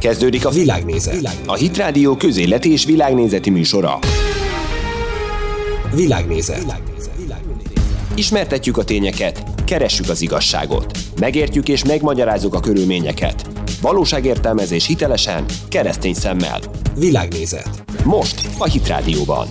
Kezdődik a Világnézet, a Hit Rádió közéleti és világnézeti műsora. Világnézet. Ismertetjük a tényeket, keressük az igazságot. Megértjük és megmagyarázzuk a körülményeket. Valóságértelmezés hitelesen, keresztény szemmel. Világnézet. Most a Hit Rádióban.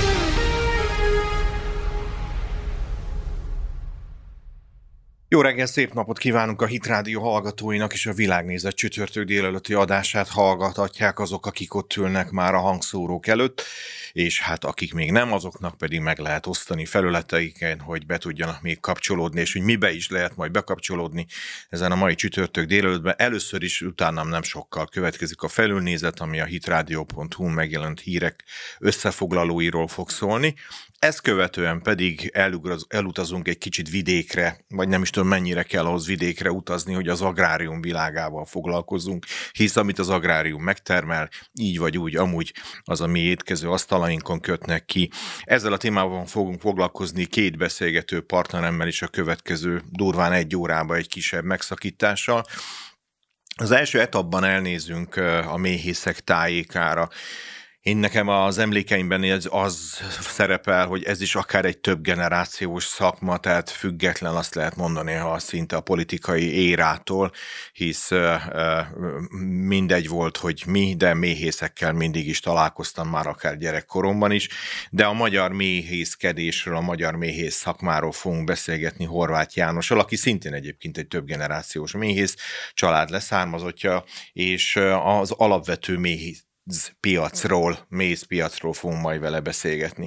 Jó reggel, szép napot kívánunk a Hit Rádió hallgatóinak, és a Világnézet csütörtök délelőtti adását hallgathatják azok, akik ott ülnek már a hangszórók előtt, és hát akik még nem, azoknak pedig meg lehet osztani felületeiken, hogy be tudjanak még kapcsolódni, és hogy mibe is lehet majd bekapcsolódni ezen a mai csütörtök délelőttben. Először is, utánam nem sokkal következik a felülnézet, ami a hitradio.hu megjelent hírek összefoglalóiról fog szólni. Ezt követően pedig elutazunk egy kicsit vidékre, vagy nem is tudom mennyire kell ahhoz vidékre utazni, hogy az agrárium világával foglalkozzunk, hisz amit az agrárium megtermel, így vagy úgy, amúgy az a mi étkező asztalainkon kötnek ki. Ezzel a témában fogunk foglalkozni két beszélgető partneremmel is a következő durván 1 órába egy kisebb megszakítással. Az első etapban elnézünk a méhészek tájékára. Én nekem az emlékeimben az szerepel, hogy ez is akár egy több generációs szakma, tehát független azt lehet mondani, ha szinte a politikai érától, hisz mindegy volt, hogy mi, de méhészekkel mindig is találkoztam már akár gyerekkoromban is, de a magyar méhészkedésről, a magyar méhész szakmáról fogunk beszélgetni Horváth Jánossal, aki szintén egyébként egy több generációs méhész család leszármazottja, és az alapvető mézpiacról fogunk majd vele beszélgetni.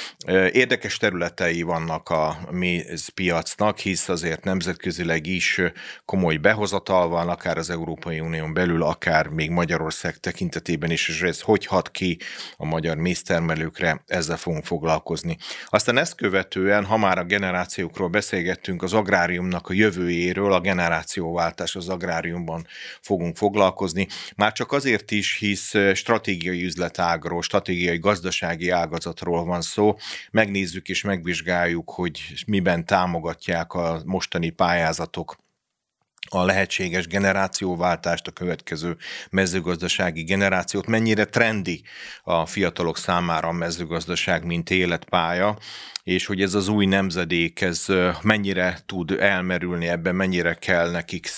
Érdekes területei vannak a mézpiacnak, hisz azért nemzetközileg is komoly behozatal van, akár az Európai Unión belül, akár még Magyarország tekintetében is, és ez hogy hat ki a magyar méztermelőkre, ezzel fogunk foglalkozni. Aztán ezt követően, ha már a generációkról beszélgettünk, az agráriumnak a jövőjéről, a generációváltás az agráriumban fogunk foglalkozni. Már csak azért is, hisz stratégiai üzletágról, stratégiai gazdasági ágazatról van szó. Megnézzük és megvizsgáljuk, hogy miben támogatják a mostani pályázatok a lehetséges generációváltást, a következő mezőgazdasági generációt, mennyire trendi a fiatalok számára a mezőgazdaság, mint életpálya, és hogy ez az új nemzedék, ez mennyire tud elmerülni ebben, mennyire kell nekik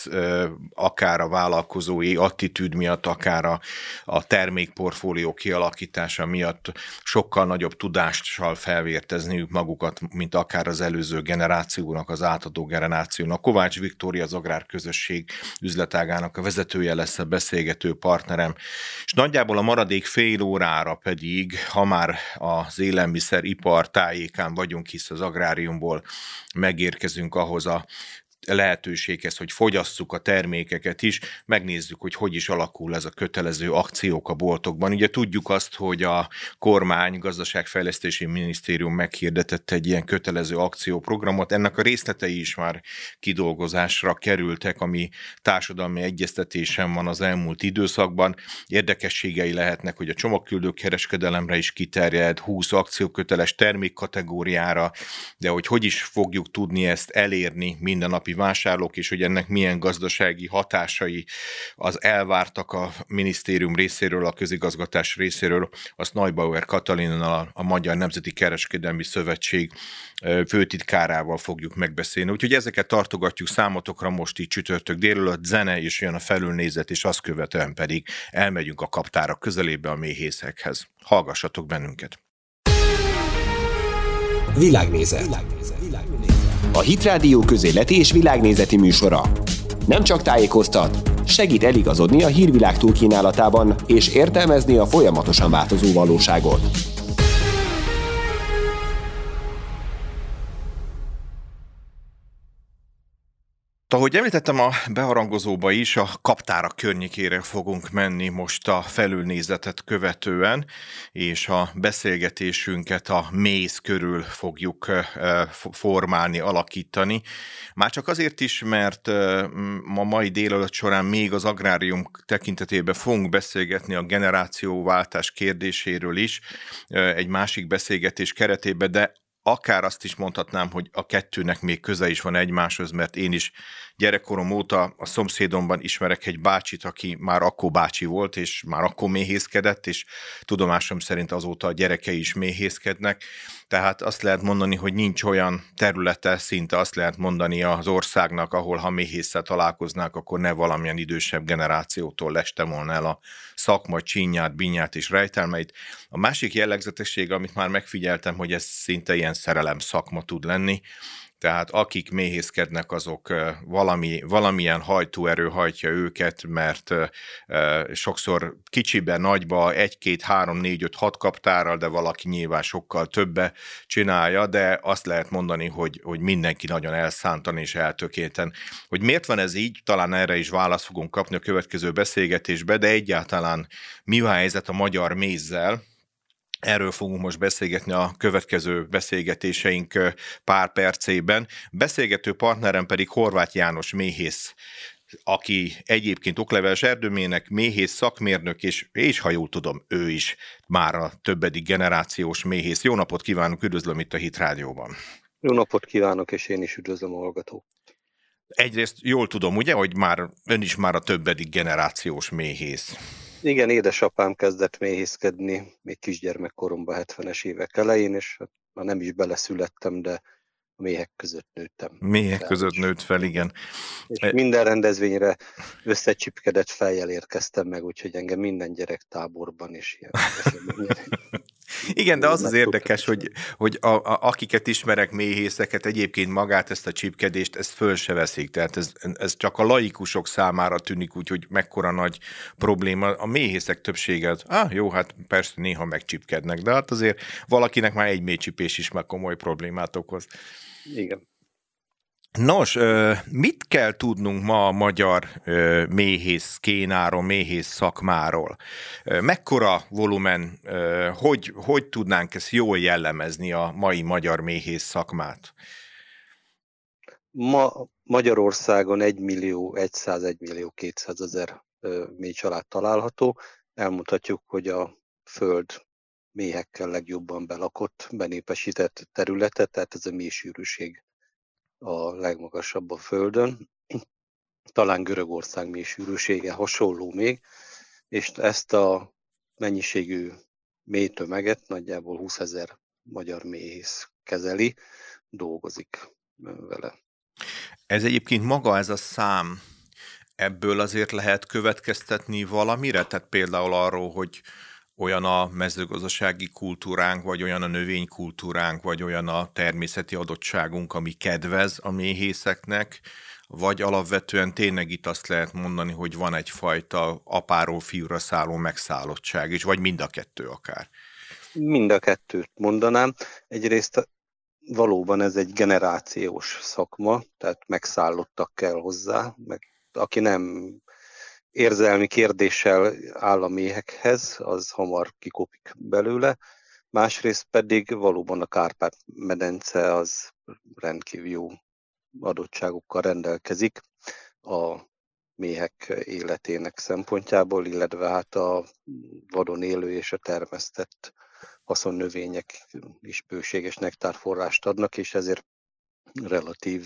akár a vállalkozói attitűd miatt, akár a termékportfólió kialakítása miatt sokkal nagyobb tudással felvértezniük magukat, mint akár az előző generációnak, az átadó generációnak. Kovács Viktória, az Agrárközösség üzletágának a vezetője lesz a beszélgető partnerem, és nagyjából a maradék fél órára pedig, ha már az élelmiszeripar tájékán vagyunk, hisz az agráriumból megérkezünk ahhoz a lehetőséghez, hogy fogyasszuk a termékeket is, megnézzük, hogy is alakul ez a kötelező akciók a boltokban. Ugye tudjuk azt, hogy a kormány, gazdaságfejlesztési minisztérium meghirdetett egy ilyen kötelező akcióprogramot, ennek a részletei is már kidolgozásra kerültek, ami társadalmi egyeztetésen van az elmúlt időszakban. Érdekességei lehetnek, hogy a csomagküldő kereskedelemre is kiterjed, 20 akcióköteles termékkategóriára, de hogy is fogjuk tudni ezt elérni mindennapi vásárlók, és hogy ennek milyen gazdasági hatásai az elvártak a minisztérium részéről, a közigazgatás részéről, azt Neubauer Katalinnal, a Magyar Nemzeti Kereskedelmi Szövetség főtitkárával fogjuk megbeszélni. Úgyhogy ezeket tartogatjuk számotokra most így csütörtök délelőtt, zene, és jön a felülnézet, és azt követően pedig elmegyünk a kaptárak közelébe a méhészekhez. Hallgassatok bennünket! Világnézet. A Hit Rádió közéleti és világnézeti műsora. Nem csak tájékoztat, segít eligazodni a hírvilág túlkínálatában és értelmezni a folyamatosan változó valóságot. Ahogy említettem a beharangozóba is, a kaptárak környékére fogunk menni most a felülnézetet követően, és a beszélgetésünket a méz körül fogjuk formálni, alakítani. Már csak azért is, mert ma mai délelőtt során még az agrárium tekintetében fogunk beszélgetni a generációváltás kérdéséről is, egy másik beszélgetés keretében, de akár azt is mondhatnám, hogy a kettőnek még köze is van egymáshoz, mert én is gyerekkorom óta a szomszédomban ismerek egy bácsit, aki már akkor bácsi volt, és már akkor méhészkedett, és tudomásom szerint azóta a gyerekei is méhészkednek. Tehát azt lehet mondani, hogy nincs olyan területe, szinte azt lehet mondani az országnak, ahol ha méhésszel találkoznák, akkor ne valamilyen idősebb generációtól leste volna el a szakma, csínyát, binyát és rejtelmeit. A másik jellegzetesség, amit már megfigyeltem, hogy ez szinte ilyen szerelem szakma tud lenni, tehát akik méhészkednek, azok valamilyen hajtóerő hajtja őket, mert sokszor kicsibe, nagyba, 1, 2, 3, 4, 5, 6 kaptárral, de valaki nyilván sokkal többe csinálja, de azt lehet mondani, hogy mindenki nagyon elszántan és eltökélten. Hogy miért van ez így, talán erre is választ fogunk kapni a következő beszélgetésbe, de egyáltalán mi a helyzet a magyar mézzel? Erről fogunk most beszélgetni a következő beszélgetéseink pár percében. Beszélgető partnerem pedig Horváth János méhész, aki egyébként okleveles erdőmének, méhész, szakmérnök, és ha jól tudom, ő is már a többedik generációs méhész. Jó napot kívánok, üdvözlöm itt a Hit Rádióban. Jó napot kívánok, és én is üdvözlöm a hallgatót. Egyrészt jól tudom, ugye, hogy ön is már a többedik generációs méhész. Igen, édesapám kezdett méhészkedni még kisgyermekkoromban, 70-es évek elején, és már nem is beleszülettem, de a méhek között nőttem. Méhek között nőtt fel, igen. És minden rendezvényre összecsipkedett fejjel érkeztem meg, úgyhogy engem minden gyerek táborban is ilyen. Igen, de az érdekes, hogy akiket ismerek méhészeket, egyébként magát ezt a csipkedést, ezt föl se veszik. Tehát ez csak a laikusok számára tűnik úgy, hogy mekkora nagy probléma. A méhészek többsége az, jó, hát persze néha megcsipkednek, de hát azért valakinek már egy méhcsipés is már komoly problémát okoz. Igen. Nos, mit kell tudnunk ma a magyar méhész kénáról, méhész szakmáról? Mekkora volumen, hogy tudnánk ezt jól jellemezni a mai magyar méhész szakmát? Ma Magyarországon 1.101.200.000 méhcsalád található. Elmondhatjuk, hogy a föld méhekkel legjobban belakott, benépesített területe, tehát ez a méhsűrűség a legmagasabb a Földön. Talán Görögország méhsűrűsége hasonló még, és ezt a mennyiségű méhtömeget nagyjából 20 000 magyar méhész kezeli, dolgozik vele. Ez egyébként maga ez a szám, ebből azért lehet következtetni valamire? Tehát például arról, hogy olyan a mezőgazdasági kultúránk, vagy olyan a növénykultúránk, vagy olyan a természeti adottságunk, ami kedvez a méhészeknek, vagy alapvetően tényleg itt azt lehet mondani, hogy van egyfajta apáról fiúra szálló megszállottság is, vagy mind a kettő akár? Mind a kettőt mondanám. Egyrészt valóban ez egy generációs szakma, tehát megszállottak kell hozzá, meg aki nem érzelmi kérdéssel áll a méhekhez, az hamar kikopik belőle. Másrészt pedig valóban a Kárpát-medence az rendkívül jó adottságokkal rendelkezik a méhek életének szempontjából, illetve hát a vadon élő és a termesztett haszonnövények is bőséges nektárforrást adnak, és ezért relatív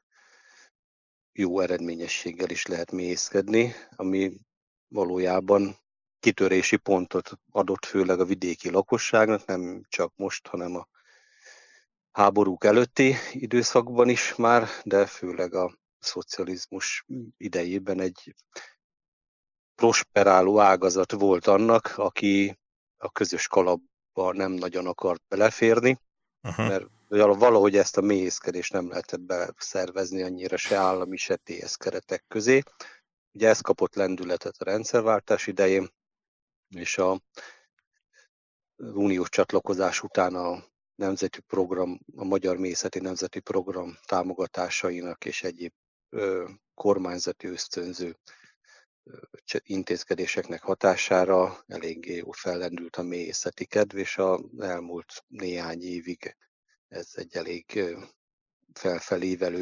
jó eredményességgel is lehet méhészkedni, ami valójában kitörési pontot adott főleg a vidéki lakosságnak, nem csak most, hanem a háborúk előtti időszakban is már, de főleg a szocializmus idejében egy prosperáló ágazat volt annak, aki a közös kalapba nem nagyon akart beleférni, mert valahogy ezt a méhészkedést nem lehetett beszervezni annyira se állami, se TS keretek közé. Ugye ez kapott lendületet a rendszerváltás idején, és a uniós csatlakozás után a nemzeti program, a Magyar Méhészeti Nemzeti Program támogatásainak és egyéb kormányzati ösztönző intézkedéseknek hatására eléggé fellendült a méhészeti kedv, és az elmúlt néhány évig ez egy elég felfelévelő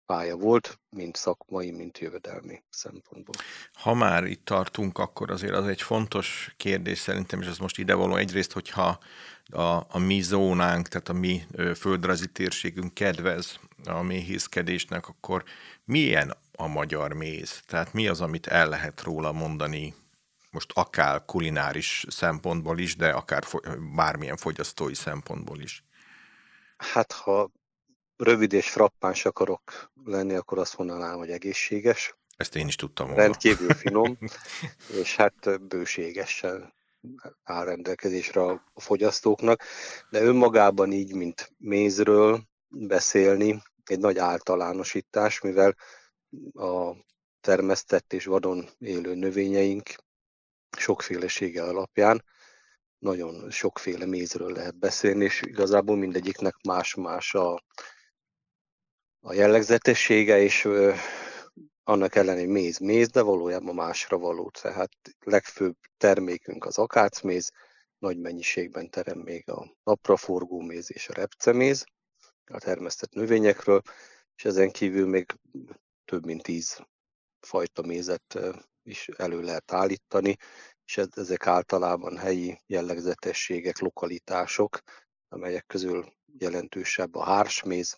pálya volt, mind szakmai, mind jövedelmi szempontból. Ha már itt tartunk, akkor azért az egy fontos kérdés szerintem, és ez most idevaló egyrészt, hogyha a mi zónánk, tehát a mi földrajzi térségünk kedvez a méhészkedésnek, akkor milyen a magyar méz? Tehát mi az, amit el lehet róla mondani, most akár kulináris szempontból is, de akár bármilyen fogyasztói szempontból is? Hát, ha rövid és frappáns akarok lenni, akkor azt mondanám, hogy egészséges. Ezt én is tudtam volna. Rendkívül finom, és hát bőségesen áll rendelkezésre a fogyasztóknak, de önmagában így, mint mézről beszélni, egy nagy általánosítás, mivel a termesztett és vadon élő növényeink sokfélesége alapján nagyon sokféle mézről lehet beszélni, és igazából mindegyiknek más-más a jellegzetessége, és annak ellenére méz, de valójában másra való. Tehát legfőbb termékünk az akácméz, nagy mennyiségben terem még a napraforgó méz és a repceméz a termesztett növényekről, és ezen kívül még több mint 10 fajta mézet is elő lehet állítani, és ezek általában helyi jellegzetességek, lokalitások, amelyek közül jelentősebb a hársméz,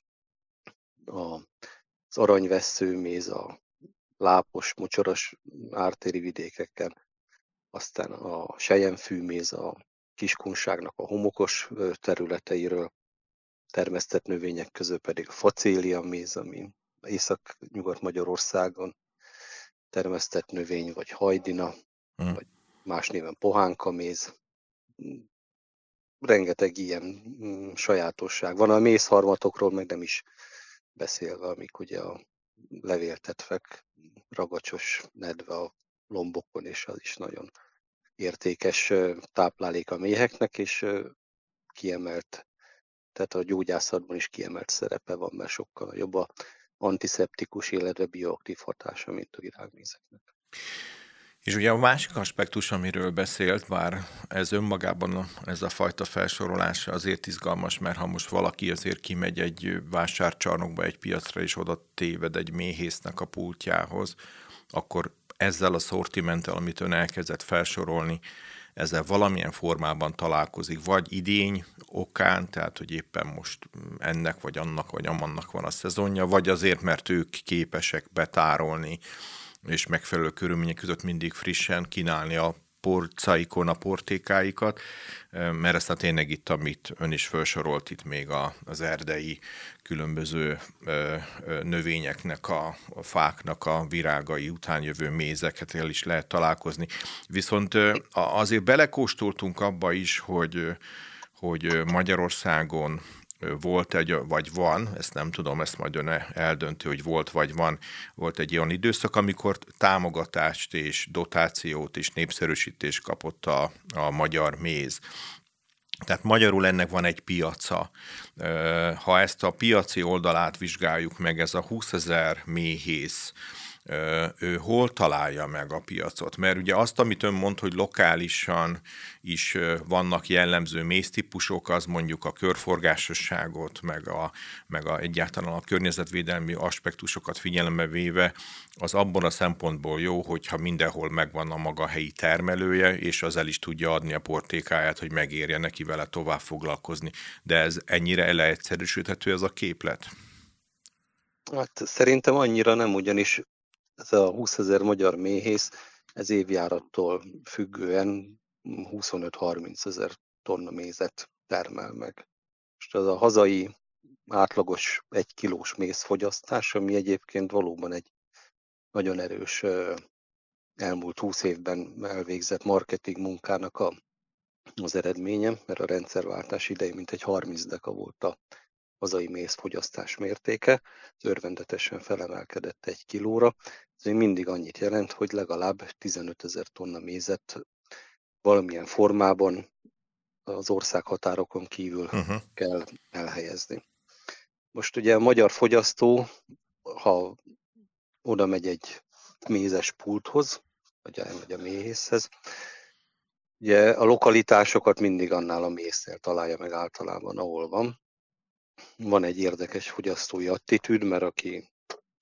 az aranyvesszőméz, a lápos, mocsaras ártéri vidékeken, aztán a selyemfűméz a Kiskunságnak a homokos területeiről, termesztett növények közül pedig a facéliaméz, ami Észak-Nyugat-Magyarországon termesztett növény, vagy hajdina, vagy más néven pohánkaméz. Rengeteg ilyen sajátosság van. A mézharmatokról meg nem is beszélve, amik ugye a levéltetvek, ragacsos nedve a lombokon, és az is nagyon értékes táplálék a méheknek, és kiemelt, tehát a gyógyászatban is kiemelt szerepe van, mert sokkal jobb a antiszeptikus, illetve bioaktív hatása, mint a virágmézeknek. És ugye a másik aspektus, amiről beszélt, bár ez önmagában, ez a fajta felsorolása azért izgalmas, mert ha most valaki azért kimegy egy vásárcsarnokba, egy piacra, és oda téved egy méhésznek a pultjához, akkor ezzel a szortimenttel, amit ön elkezdett felsorolni, ezzel valamilyen formában találkozik, vagy idény okán, tehát hogy éppen most ennek, vagy annak, vagy amannak van a szezonja, vagy azért, mert ők képesek betárolni, és megfelelő körülmények között mindig frissen kínálni a porcaikon a portékáikat, mert aztán tényleg itt, amit ön is felsorolt, itt még az erdei különböző növényeknek, a fáknak a virágai után jövő mézeket el is lehet találkozni. Viszont azért belekóstoltunk abba is, hogy Magyarországon volt vagy van, ezt nem tudom, ezt majd ön eldönti, hogy volt vagy van, volt egy olyan időszak, amikor támogatást és dotációt és népszerűsítést kapott a magyar méz. Tehát magyarul ennek van egy piaca. Ha ezt a piaci oldalát vizsgáljuk meg, ez a 20 000 méhész, ő hol találja meg a piacot? Mert ugye azt, amit ön mond, hogy lokálisan is vannak jellemző méztípusok, az mondjuk a körforgásosságot, meg egyáltalán a környezetvédelmi aspektusokat figyelembe véve, az abban a szempontból jó, hogyha mindenhol megvan a maga helyi termelője, és az el is tudja adni a portékáját, hogy megérje neki vele tovább foglalkozni. De ez ennyire leegyszerűsíthető ez a képlet? Hát szerintem annyira nem, ugyanis ez a 20 000 magyar méhész, ez évjárattól függően 25-30 000 tonna mézet termel meg. Most az a hazai átlagos 1 kilós mézfogyasztás, ami egyébként valóban egy nagyon erős elmúlt 20 évben elvégzett marketing munkának az eredménye, mert a rendszerváltás idején mintegy 30 deka volt a hazai mézfogyasztás mértéke, örvendetesen felemelkedett 1 kilóra. Ez még mindig annyit jelent, hogy legalább 15 000 tonna mézet valamilyen formában az országhatárokon kívül kell elhelyezni. Most ugye a magyar fogyasztó, ha oda megy egy mézes pulthoz, vagy a méhészhez, ugye a lokalitásokat mindig annál a méznél találja meg általában, ahol van. Van egy érdekes fogyasztói attitűd, mert aki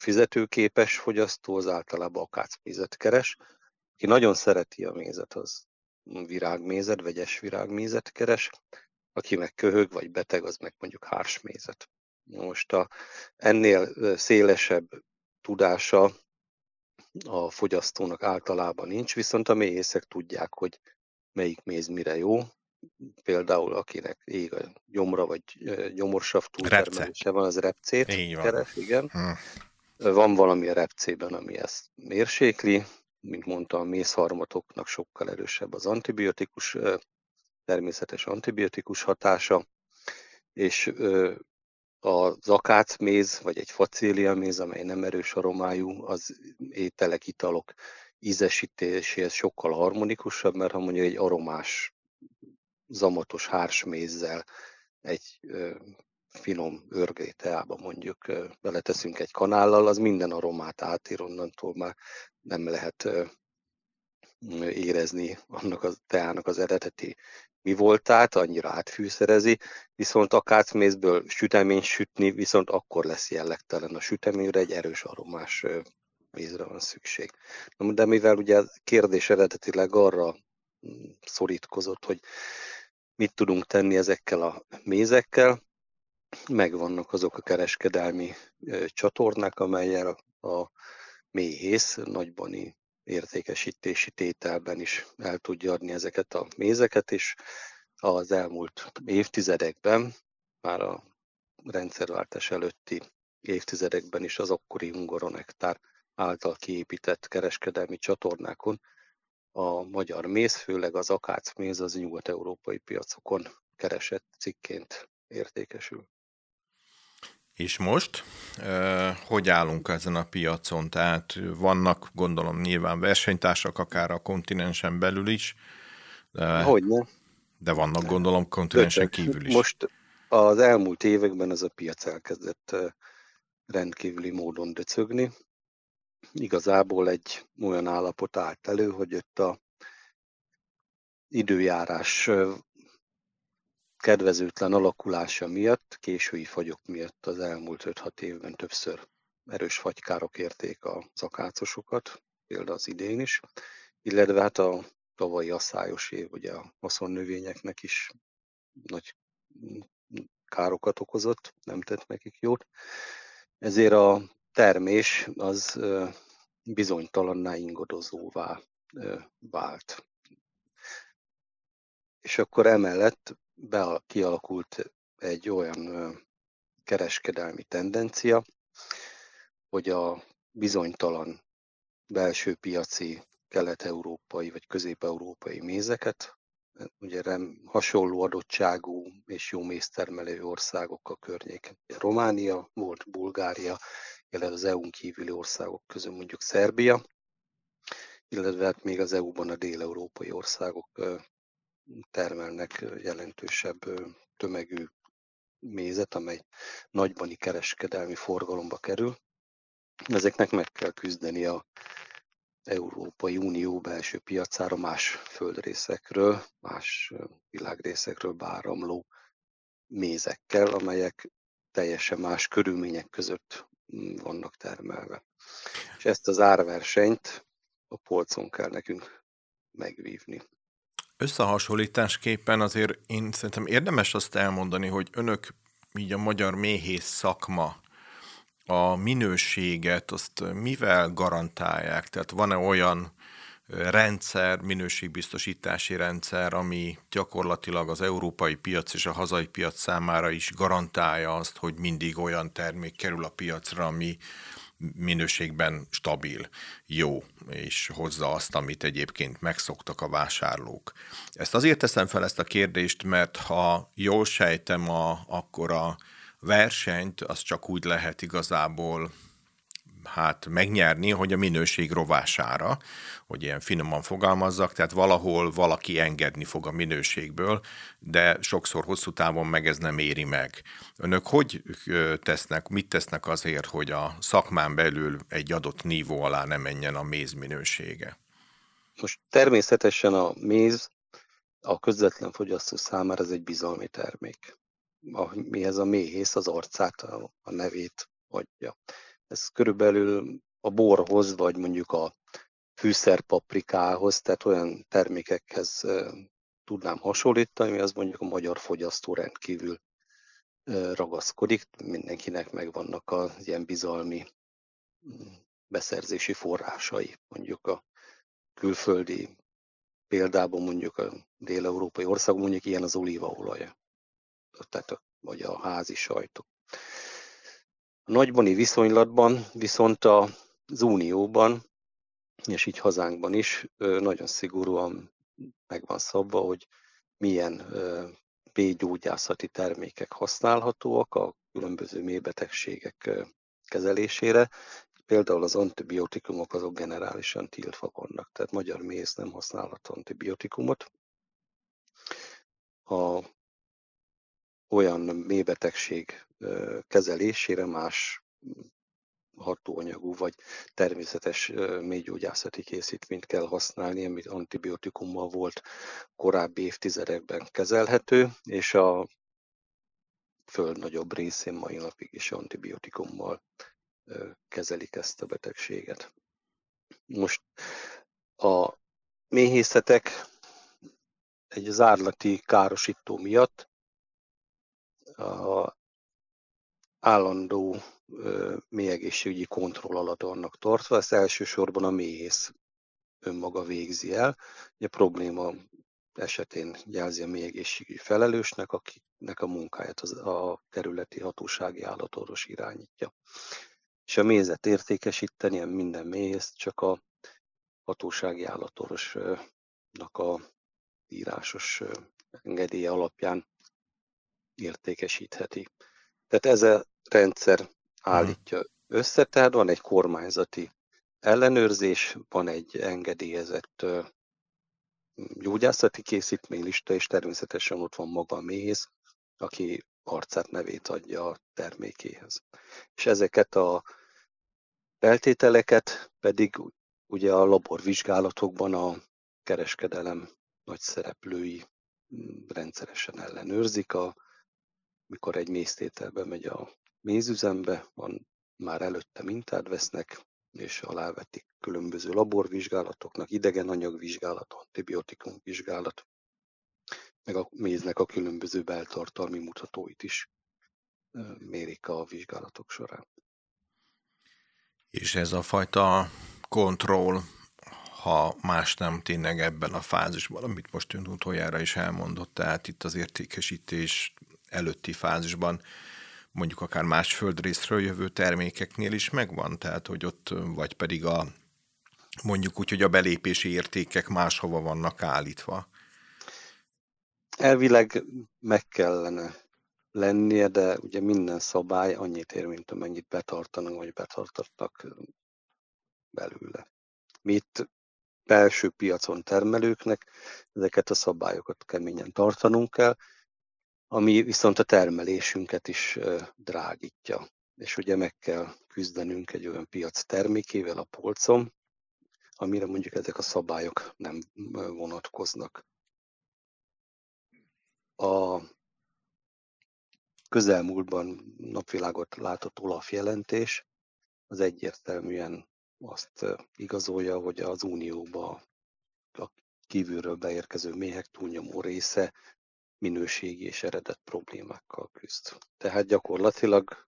fizetőképes fogyasztó az általában akácmézet keres. Aki nagyon szereti a mézet, az virágmézet, vegyes virágmézet keres. Aki meg köhög vagy beteg, az meg mondjuk hársmézet. Most ennél szélesebb tudása a fogyasztónak általában nincs, viszont a méhészek tudják, hogy melyik méz mire jó. Például akinek ég a gyomra, vagy gyomorsav túltermelése van, az repcét keres, igen. Van valami a repcében, ami ezt mérsékli. Mint mondtam, a mézharmatoknak sokkal erősebb az antibiotikus, természetes antibiotikus hatása, és az akácméz, vagy egy facéliaméz, amely nem erős aromájú, az ételek, italok ízesítéséhez sokkal harmonikusabb, mert ha mondjuk egy aromás, zamatos hársmézzel egy finom örgei teába mondjuk beleteszünk egy kanállal, az minden aromát átír, onnantól már nem lehet érezni annak a teának az eredeti mi voltát, annyira átfűszerezi, viszont akácmézből süteményt sütni, viszont akkor lesz jellegtelen a süteményre, egy erős aromás mézre van szükség. De mivel ugye a kérdés eredetileg arra szorítkozott, hogy mit tudunk tenni ezekkel a mézekkel, megvannak azok a kereskedelmi csatornák, amellyel a méhész nagybani értékesítési tételben is el tudja adni ezeket a mézeket, és az elmúlt évtizedekben, már a rendszerváltás előtti évtizedekben is az akkori Hungaronektár által kiépített kereskedelmi csatornákon a magyar méz, főleg az akácméz az nyugat-európai piacokon keresett cikként értékesül. És most, hogy állunk ezen a piacon? Tehát vannak, gondolom, nyilván versenytársak, akár a kontinensen belül is. Hogyne. De vannak, gondolom, kontinensen kívül is. Most az elmúlt években ez a piac elkezdett rendkívüli módon döcögni. Igazából egy olyan állapot állt elő, hogy itt a időjárás kedvezőtlen alakulása miatt, késői fagyok miatt az elmúlt 5-6 évben többször erős fagykárok érték az akácosokat, például az idén is, illetve hát a tavalyi asszályos év ugye a haszonnövényeknek is nagy károkat okozott, nem tett nekik jót. Ezért a termés az bizonytalanná, ingadozóvá vált. És akkor emellett kialakult egy olyan kereskedelmi tendencia, hogy a bizonytalan belső piaci kelet-európai vagy közép-európai mézeket, ugye hasonló adottságú és jó méztermelő országok a környéken. Románia volt, Bulgária, illetve az EU-n kívüli országok közül mondjuk Szerbia, illetve hát még az EU-ban a dél-európai országok termelnek jelentősebb tömegű mézet, amely nagybani kereskedelmi forgalomba kerül. Ezeknek meg kell küzdeni a Európai Unió belső piacára más földrészekről, más világrészekről beáramló mézekkel, amelyek teljesen más körülmények között vannak termelve. És ezt az árversenyt a polcon kell nekünk megvívni. Összehasonlításképpen azért én szerintem érdemes azt elmondani, hogy önök, így a magyar méhész szakma, a minőséget azt mivel garantálják? Tehát van-e olyan rendszer, minőségbiztosítási rendszer, ami gyakorlatilag az európai piac és a hazai piac számára is garantálja azt, hogy mindig olyan termék kerül a piacra, ami minőségben stabil, jó, és hozza azt, amit egyébként megszoktak a vásárlók. Ezt azért teszem fel ezt a kérdést, mert ha jól sejtem, akkor a versenyt az csak úgy lehet igazából megnyerni, hogy a minőség rovására, hogy ilyen finoman fogalmazzak, tehát valahol valaki engedni fog a minőségből, de sokszor hosszú távon meg ez nem éri meg. Önök hogy tesznek, mit tesznek azért, hogy a szakmán belül egy adott nívó alá ne menjen a méz minősége? Most természetesen a méz a közvetlen fogyasztó számára ez egy bizalmi termék. Mihez a méhész az arcát, a nevét adja. Ez körülbelül a borhoz, vagy mondjuk a fűszerpaprikához, tehát olyan termékekhez tudnám hasonlítani, ami az mondjuk a magyar fogyasztó rendkívül ragaszkodik. Mindenkinek megvannak az ilyen bizalmi beszerzési forrásai, mondjuk a külföldi példában, mondjuk a dél-európai országban, mondjuk ilyen az olívaolaj, vagy a házi sajtok. A nagybani viszonylatban viszont az Unióban, és így hazánkban is nagyon szigorúan meg van szabva, hogy milyen méhgyógyászati termékek használhatóak a különböző méhbetegségek kezelésére. Például az antibiotikumok azok generálisan tiltva vannak, tehát magyar méhész nem használhat antibiotikumot. Olyan méhbetegség kezelésére más hatóanyagú vagy természetes méhgyógyászati készítményt kell használni, amit antibiotikummal volt korábbi évtizedekben kezelhető, és a föld nagyobb részén mai napig is antibiotikummal kezelik ezt a betegséget. Most a méhészetek egy zárlati károsító miatt a állandó méhegészségügyi kontroll alatt vannak tartva, ezt elsősorban a méhész önmaga végzi el. A probléma esetén jelzi a méhegészségügyi felelősnek, akinek a munkáját a területi hatósági állatorvos irányítja. És a mézet értékesíteni minden méhész csak a hatósági állatorvosnak a írásos engedélye alapján értékesítheti. Tehát ez a rendszer állítja össze, tehát van egy kormányzati ellenőrzés, van egy engedélyezett gyógyászati készítménylista, és természetesen ott van maga a méhész, aki arcát, nevét adja a termékéhez. És ezeket a feltételeket pedig ugye a laborvizsgálatokban a kereskedelem nagy szereplői rendszeresen ellenőrzik. Mikor egy méztételbe megy a mézüzembe, már előtte mintát vesznek, és alávetik különböző laborvizsgálatoknak, idegen anyagvizsgálat, antibiotikum vizsgálat, meg a méznek a különböző beltartalmi mutatóit is mérik a vizsgálatok során. És ez a fajta kontroll, ha más nem, tényleg ebben a fázisban, amit most ön utoljára is elmondott, tehát itt az értékesítés előtti fázisban, mondjuk akár más földrészről jövő termékeknél is megvan, tehát hogy ott, vagy pedig mondjuk úgy, hogy a belépési értékek máshova vannak állítva. Elvileg meg kellene lennie, de ugye minden szabály annyit ér, mint amennyit betartanak, vagy betartatnak belőle. Mi itt belső piacon termelőknek ezeket a szabályokat keményen tartanunk kell, ami viszont a termelésünket is drágítja. És ugye meg kell küzdenünk egy olyan piac termékével a polcon, amire mondjuk ezek a szabályok nem vonatkoznak. A közelmúltban napvilágot látott OLAF jelentés az egyértelműen azt igazolja, hogy az Unióba a kívülről beérkező méhek túlnyomó része minőségi és eredet problémákkal küzd. Tehát gyakorlatilag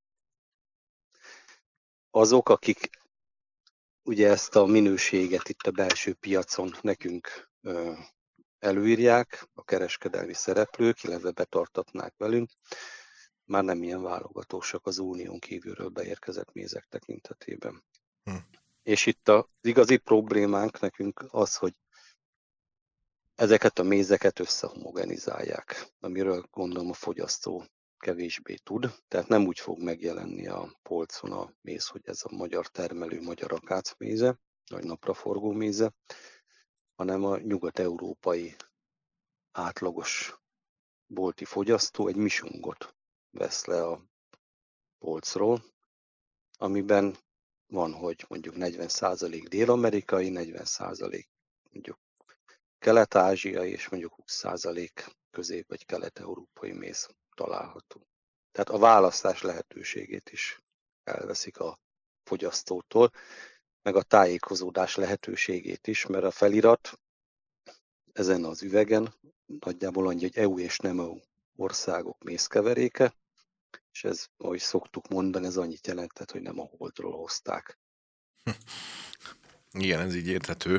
azok, akik ugye ezt a minőséget itt a belső piacon nekünk előírják, a kereskedelmi szereplők, illetve betartatnák velünk, már nem ilyen válogatósak az unión kívülről beérkezett mézek tekintetében. És itt az igazi problémánk nekünk az, hogy ezeket a mézeket összehomogenizálják, amiről gondolom a fogyasztó kevésbé tud. Tehát nem úgy fog megjelenni a polcon a méz, hogy ez a magyar termelő magyar akácméze, vagy napraforgó méze, hanem a nyugat-európai átlagos bolti fogyasztó egy misungot vesz le a polcról, amiben van, hogy mondjuk 40% dél-amerikai, 40% mondjuk kelet-ázsiai, és mondjuk 20% közép- vagy kelet-európai méz található. Tehát a választás lehetőségét is elveszik a fogyasztótól, meg a tájékozódás lehetőségét is, mert a felirat ezen az üvegen nagyjából annyi, hogy EU és nem EU országok mézkeveréke, és ez, ahogy szoktuk mondani, ez annyit jelentett, hogy nem a Holdról hozták. Igen, ez így érthető.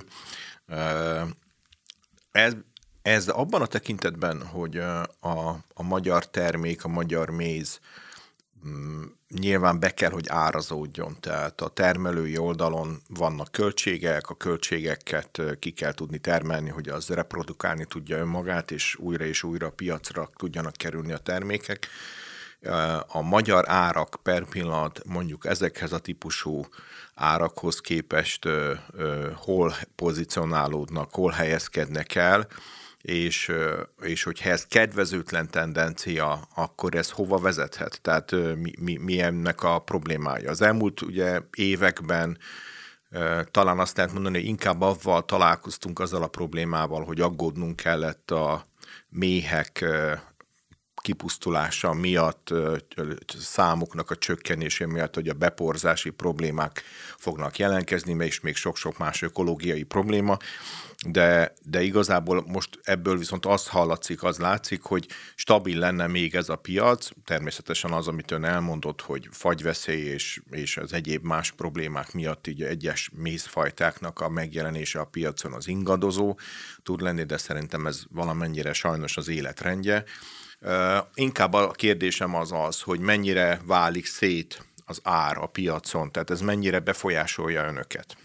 Ez abban a tekintetben, hogy a magyar termék, a magyar méz nyilván be kell, hogy árazódjon. Tehát a termelői oldalon vannak költségek, a költségeket ki kell tudni termelni, hogy az reprodukálni tudja önmagát, és újra piacra tudjanak kerülni a termékek. A magyar árak per pillanat mondjuk ezekhez a típusú árakhoz képest hol pozícionálódnak, hol helyezkednek el, és hogyha ez kedvezőtlen tendencia, akkor ez hova vezethet? Tehát mi ennek a problémája? Az elmúlt ugye években talán azt lehet mondani, hogy inkább avval találkoztunk azzal a problémával, hogy aggódnunk kellett a méhek kipusztulása miatt, számuknak a csökkenése miatt, hogy a beporzási problémák fognak jelentkezni, és még sok-sok más ökológiai probléma, de igazából most ebből viszont az látszik, hogy stabil lenne még ez a piac, természetesen az, amit ön elmondott, hogy fagyveszély és az egyéb más problémák miatt így egyes mézfajtáknak a megjelenése a piacon az ingadozó tud lenni, de szerintem ez valamennyire sajnos az életrendje. Inkább a kérdésem az, hogy mennyire válik szét az ár a piacon, tehát ez mennyire befolyásolja önöket?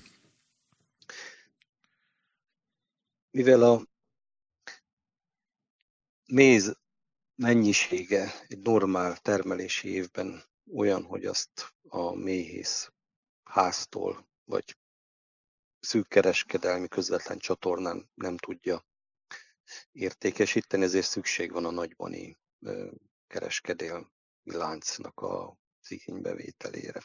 Mivel a méz mennyisége egy normál termelési évben olyan, hogy azt a méhész háztól vagy szűk kereskedelmi közvetlen csatornán nem tudja értékesíteni, ezért szükség van a nagybani kereskedelmi láncnak az igénybevételére.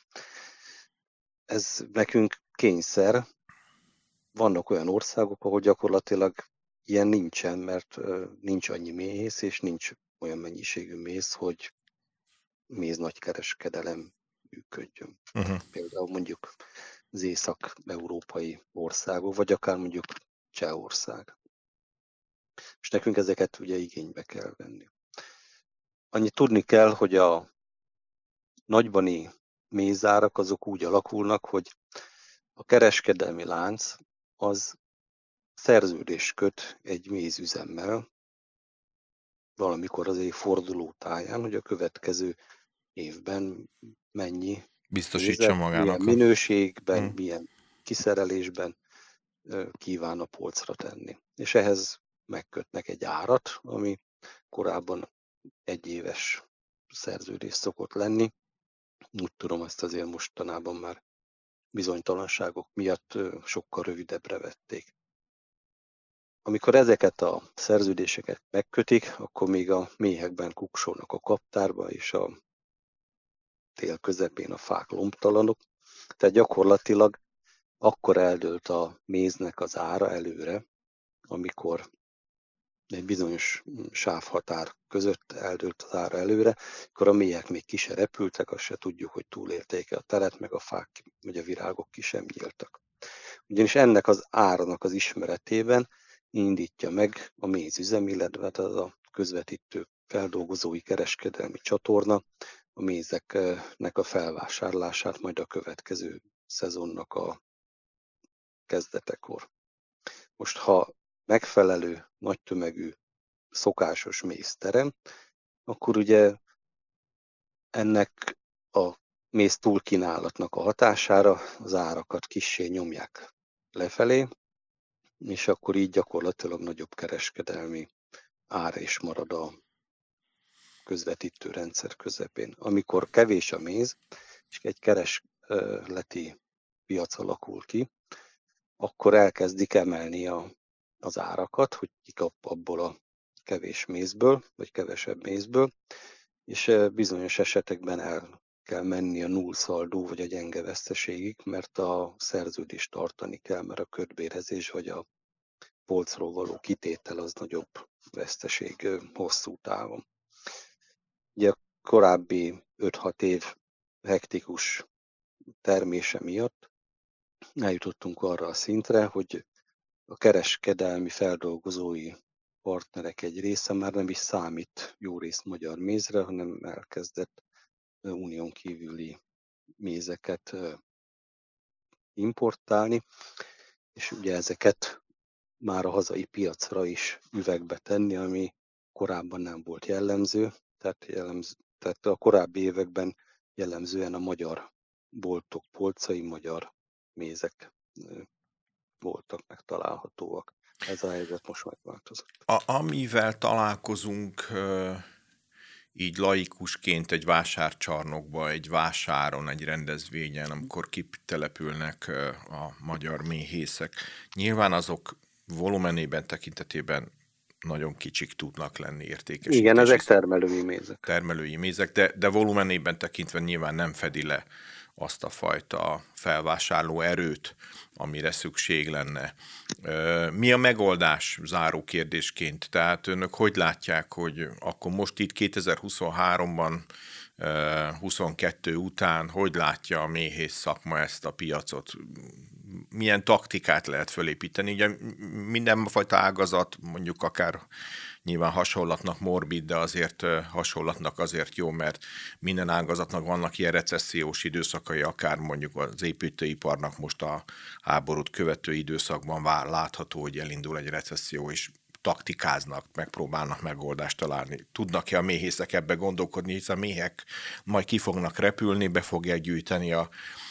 Ez nekünk kényszer. Vannak olyan országok, ahol gyakorlatilag ilyen nincsen, mert nincs annyi méhész, és nincs olyan mennyiségű méz, hogy méz nagykereskedelem működjön. Például mondjuk az észak-európai országok, vagy akár mondjuk Csehország. És nekünk ezeket ugye igénybe kell venni. Annyit tudni kell, hogy a nagybani mézárak azok úgy alakulnak, hogy a kereskedelmi lánc az szerződést köt egy mézüzemmel valamikor az év forduló táján, hogy a következő évben mennyi biztosítsa magának. Milyen minőségben, milyen kiszerelésben kíván a polcra tenni. És ehhez megkötnek egy árat, ami korábban egyéves szerződés szokott lenni. Úgy tudom, ezt azért mostanában már bizonytalanságok miatt sokkal rövidebbre vették. Amikor ezeket a szerződéseket megkötik, akkor még a méhekben kuksolnak a kaptárba, és a tél közepén a fák lombtalanok. Tehát gyakorlatilag akkor eldőlt a méznek az ára előre, amikor egy bizonyos sávhatár között eldőlt az ára előre, akkor a méhek még ki se repültek, azt se tudjuk, hogy túlélték a teret, meg a fák vagy a virágok ki sem nyíltak. Ugyanis ennek az áranak az ismeretében indítja meg a mézüzem, illetve az a közvetítő feldolgozói kereskedelmi csatorna a mézeknek a felvásárlását majd a következő szezonnak a kezdetekor. Most, ha megfelelő, nagy tömegű, szokásos mézterem, akkor ugye ennek a méz túlkínálatnak a hatására az árakat kissé nyomják lefelé, és akkor így gyakorlatilag nagyobb kereskedelmi ára is marad a közvetítő rendszer közepén. Amikor kevés a méz, és egy keresleti piac alakul ki, akkor elkezdik emelni az árakat, hogy kikap abból a kevés mézből, vagy kevesebb mézből, és bizonyos esetekben el kell menni a nullszaldó, vagy a gyenge veszteségig, mert a szerződést tartani kell, mert a kötbérezés, vagy a polcról való kitétel az nagyobb veszteség hosszú távon. Ugye a korábbi 5-6 év hektikus termése miatt eljutottunk arra a szintre, hogy a kereskedelmi feldolgozói partnerek egy része már nem is számít jó részt magyar mézre, hanem elkezdett unión kívüli mézeket importálni, és ugye ezeket már a hazai piacra is üvegbe tenni, ami korábban nem volt jellemző, tehát a korábbi években jellemzően a magyar boltok polcai magyar mézek voltak megtalálhatóak. Ez a helyzet most megváltozott. Amivel találkozunk így laikusként egy vásárcsarnokba, egy vásáron, egy rendezvényen, amikor kitelepülnek a magyar méhészek, nyilván azok volumenében, tekintetében nagyon kicsik tudnak lenni, értékesítési. Igen, ezek termelői mézek. Termelői mézek, de volumenében tekintve nyilván nem fedi le azt a fajta felvásárló erőt, amire szükség lenne. Mi a megoldás záró kérdésként? Tehát önök hogy látják, hogy akkor most itt 2023-ban, 22 után hogy látja a méhész szakma ezt a piacot? Milyen taktikát lehet fölépíteni? Ugye mindenfajta ágazat, mondjuk akár nyilván hasonlatnak morbid, de azért hasonlatnak azért jó, mert minden ágazatnak vannak ilyen recessziós időszakai, akár mondjuk az építőiparnak most a háborút követő időszakban látható, hogy elindul egy recesszió, és taktikáznak, megpróbálnak megoldást találni. Tudnak-e a méhészek ebbe gondolkodni, hiszen a méhek majd ki fognak repülni, be fogják gyűjteni a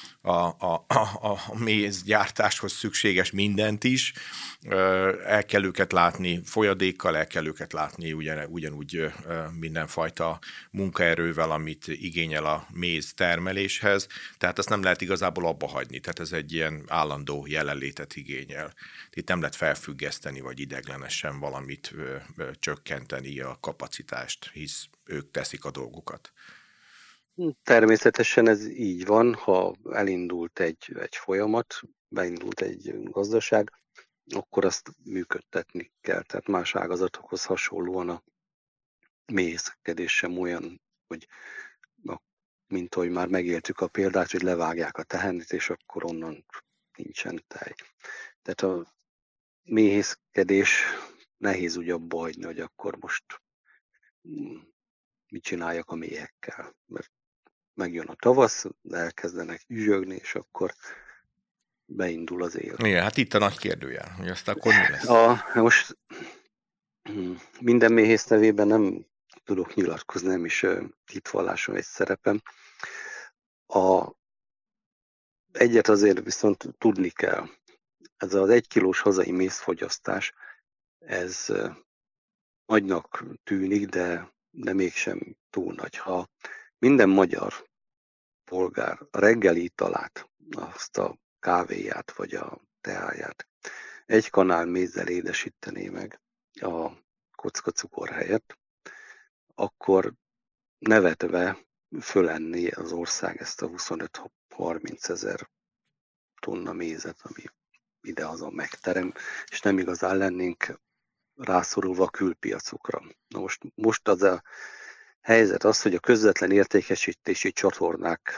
mézgyártáshoz szükséges mindent is. El kell őket látni folyadékkal, el kell őket látni ugyanúgy mindenfajta munkaerővel, amit igényel a méz termeléshez. Tehát azt nem lehet igazából abba hagyni. Tehát ez egy ilyen állandó jelenlétet igényel. Itt nem lehet felfüggeszteni, vagy ideiglenesen valamit csökkenteni a kapacitást, hisz ők teszik a dolgukat. Természetesen ez így van, ha elindult egy folyamat, beindult egy gazdaság, akkor azt működtetni kell. Tehát más ágazatokhoz hasonlóan a méhészkedés sem olyan, hogy mint ahogy már megéltük a példát, hogy levágják a tehenet, és akkor onnan nincsen tej. Tehát a méhészkedés nehéz úgy abba hagyni, hogy akkor most mit csináljak a méhekkel, mert megjön a tavasz, elkezdenek ügyögni, és akkor beindul az él. Igen, hát itt a nagy kérdőjel, hogy aztán akkor mi lesz? Most minden méhész nevében nem tudok nyilatkozni, nem is hitvalláson egy szerepem. Egyet azért viszont tudni kell. Ez az 1 kilós hazai mézfogyasztás, ez nagynak tűnik, de mégsem túl nagy. Ha minden magyar polgár a reggeli italát, azt a kávéját vagy a teáját 1 kanál mézzel édesítené meg a kocka cukor helyett, akkor nevetve fölenné az ország ezt a 25-30 ezer tonna mézet, ami idehaza megterem, és nem igazán lennénk rászorulva a külpiacokra. Na most az a helyzet az, hogy a közvetlen értékesítési csatornáknak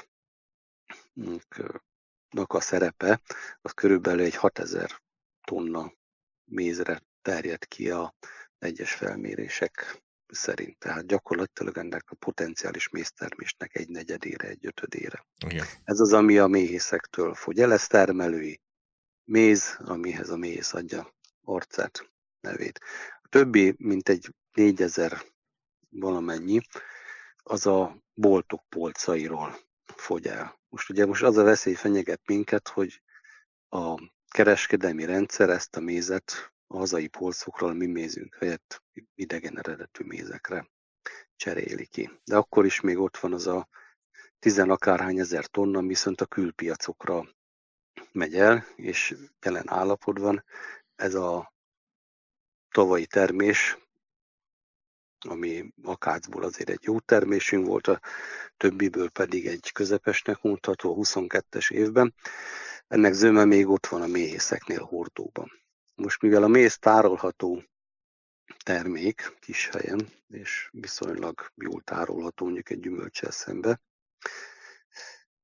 a szerepe az körülbelül egy 6000 tonna mézre terjed ki a egyes felmérések szerint. Tehát gyakorlatilag ennek a potenciális méztermésnek 1/4-ére, 1/5-ére. Igen. Ez az, ami a méhészektől fogy el, ez termelői méz, amihez a méhész adja arcát, nevét. A többi, mint egy 4000 valamennyi, az a boltok polcairól fogy el. Most az a veszély fenyeget minket, hogy a kereskedelmi rendszer ezt a mézet a hazai polcokról, mi mézünk helyett idegen eredetű mézekre cseréli ki. De akkor is még ott van az a 10 akárhány ezer tonna, viszont a külpiacokra megy el, és jelen állapotban ez a tavalyi termés, ami akácból azért egy jó termésünk volt, a többiből pedig egy közepesnek mondható 22-es évben. Ennek zöme még ott van a méhészeknél hordóban. Most mivel a méz tárolható termék kis helyen, és viszonylag jól tárolható mondjuk egy gyümölccsel szembe,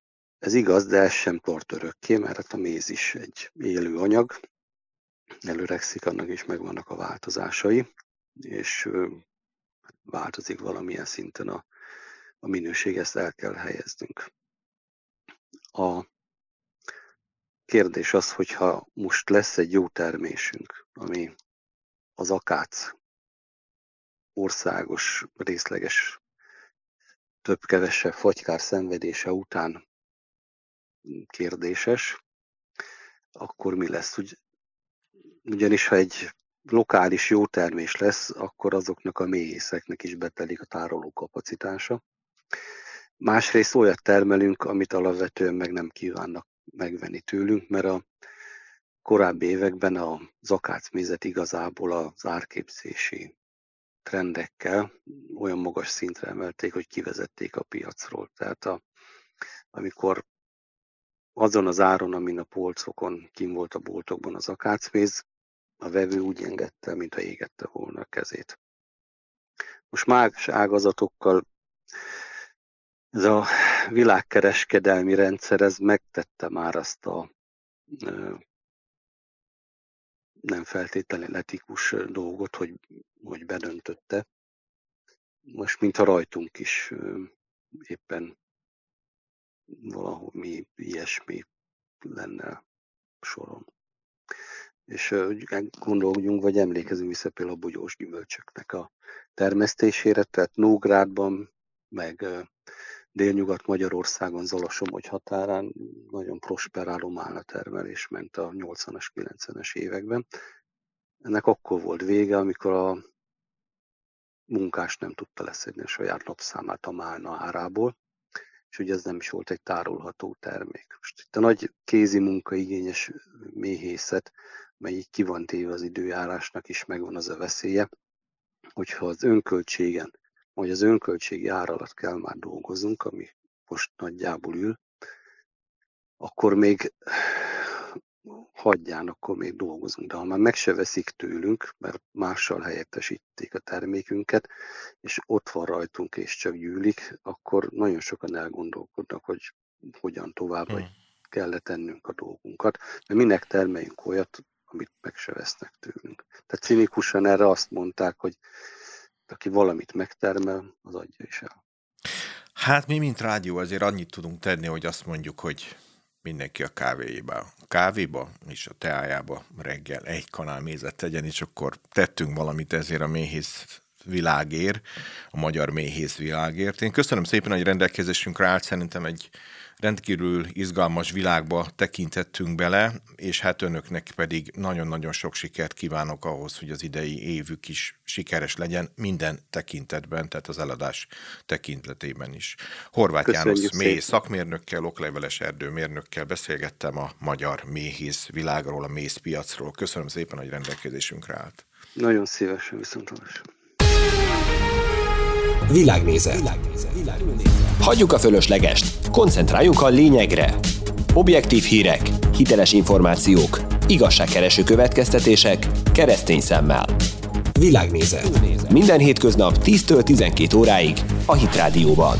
Ez igaz, de ez sem tart örökké, mert hát a méz is egy élő anyag, előregszik, annak is megvannak a változásai, és változik valamilyen szinten a minőség, ezt el kell helyeznünk. A kérdés az, hogyha most lesz egy jó termésünk, ami az akác országos, részleges, több-kevesebb fagykár szenvedése után kérdéses, akkor mi lesz? Ugyanis, ha egy lokális jó termés lesz, akkor azoknak a méhészeknek is betelik a tároló kapacitása. Másrészt olyat termelünk, amit alapvetően meg nem kívánnak megvenni tőlünk, mert a korábbi években az akácmézet igazából az árképzési trendekkel olyan magas szintre emelték, hogy kivezették a piacról. Tehát amikor azon az áron, amin a polcokon kim volt a boltokban az akácméz, a vevő úgy engedte, mintha égette volna a kezét. Most más ágazatokkal ez a világkereskedelmi rendszer, ez megtette már azt a nem feltétlenül etikus dolgot, hogy bedöntötte. Most mintha rajtunk is éppen valami ilyesmi lenne soron. És gondoljunk, vagy emlékezünk vissza például a bogyós gyümölcsöknek a termesztésére, tehát Nógrádban, meg Délnyugat-Magyarországon, Zala-Somogy határán nagyon prosperáló málnatermelés ment a 80-as, 90-es években. Ennek akkor volt vége, amikor a munkás nem tudta leszedni a saját napszámát a málna árából, és ugye ez nem is volt egy tárolható termék. Most itt a nagy kézi munkaigényes méhészet, mely így ki van téve az időjárásnak is, megvan az a veszélye, hogyha az önköltségen, vagy az önköltségi ár alatt kell már dolgozunk, ami most nagyjából ül, akkor még hagyján, akkor még dolgozunk. De ha már meg se veszik tőlünk, mert mással helyettesítik a termékünket, és ott van rajtunk és csak gyűlik, akkor nagyon sokan elgondolkodnak, hogy hogyan tovább, vagy kell tennünk a dolgunkat. Mert minek termeljünk olyat, amit meg se vesznek tőlünk. Tehát cinikusan erre azt mondták, hogy aki valamit megtermel, az adja is el. Hát mi, mint rádió, azért annyit tudunk tenni, hogy azt mondjuk, hogy mindenki a kávéba és a teájába reggel egy kanál mézet tegyen, és akkor tettünk valamit ezért a méhész világért, a magyar méhész világért. Én köszönöm szépen, hogy rendelkezésünkre állt, szerintem egy rendkívül izgalmas világba tekintettünk bele, és hát önöknek pedig nagyon-nagyon sok sikert kívánok ahhoz, hogy az idei évük is sikeres legyen minden tekintetben, tehát az eladás tekintetében is. Horváth János méhész szakmérnökkel, okleveles erdőmérnökkel beszélgettem a magyar méhész világról, a mézpiacról. Köszönöm szépen, hogy rendelkezésünkre állt. Nagyon szívesen, viszontlátásra. Világnézet. Hagyjuk a fölöslegest, koncentráljunk a lényegre. Objektív hírek, hiteles információk, igazságkereső következtetések, keresztény szemmel. Világnézet. Minden hétköznap 10-től 12 óráig a Hit Rádióban.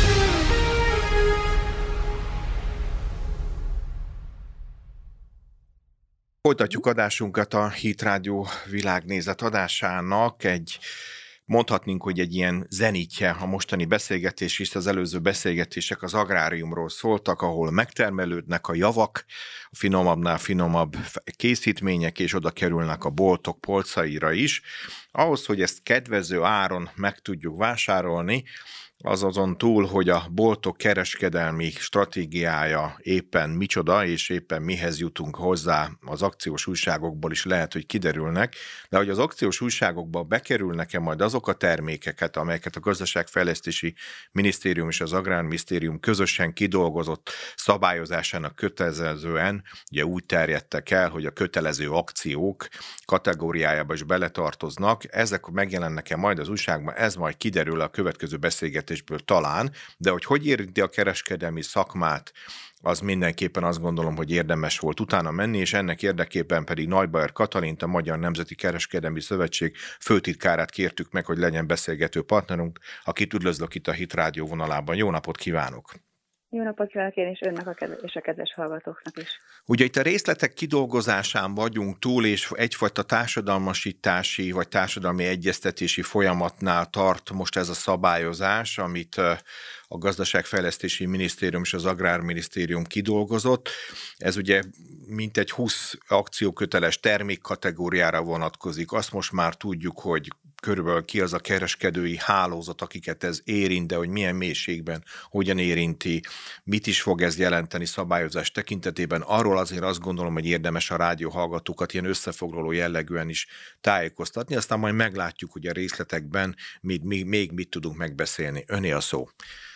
Folytatjuk adásunkat a Hit Rádió világnézet adásának. Mondhatnunk, hogy egy ilyen zenítje a mostani beszélgetés, hisz az előző beszélgetések az agráriumról szóltak, ahol megtermelődnek a javak, a finomabbnál finomabb készítmények, és oda kerülnek a boltok polcaira is. Ahhoz, hogy ezt kedvező áron meg tudjuk vásárolni, azon túl, hogy a boltok kereskedelmi stratégiája éppen micsoda, és éppen mihez jutunk hozzá, az akciós újságokból is lehet, hogy kiderülnek, de hogy az akciós újságokba bekerülnek-e majd azok a termékeket, amelyeket a Gazdaságfejlesztési Minisztérium és az Agrárminisztérium közösen kidolgozott szabályozásának kötelezően, ugye úgy terjedtek el, hogy a kötelező akciók kategóriájába is beletartoznak, ezek megjelennek-e majd az újságban, ez majd kiderül a következő beszélgetésből talán, de hogy érinti a kereskedelmi szakmát, az mindenképpen azt gondolom, hogy érdemes volt utána menni, és ennek érdekében pedig Neubayer Katalint, a Magyar Nemzeti Kereskedelmi Szövetség főtitkárát kértük meg, hogy legyen beszélgető partnerünk, akit üdvözlök itt a Hit Rádió vonalában. Jó napot kívánok! Jó napot kívánok én is önnek és a kedves hallgatóknak is. Ugye itt a részletek kidolgozásán vagyunk túl, és egyfajta társadalmasítási vagy társadalmi egyeztetési folyamatnál tart most ez a szabályozás, amit a Gazdaságfejlesztési Minisztérium és az Agrárminisztérium kidolgozott. Ez ugye mintegy 20 akcióköteles termékkategóriára vonatkozik. Azt most már tudjuk, hogy körülbelül ki az a kereskedői hálózat, akiket ez érint, de hogy milyen mélységben, hogyan érinti, mit is fog ez jelenteni szabályozás tekintetében. Arról azért azt gondolom, hogy érdemes a rádióhallgatókat ilyen összefoglaló jellegűen is tájékoztatni, aztán majd meglátjuk, hogy a részletekben még mit tudunk megbeszélni. Öné a szó.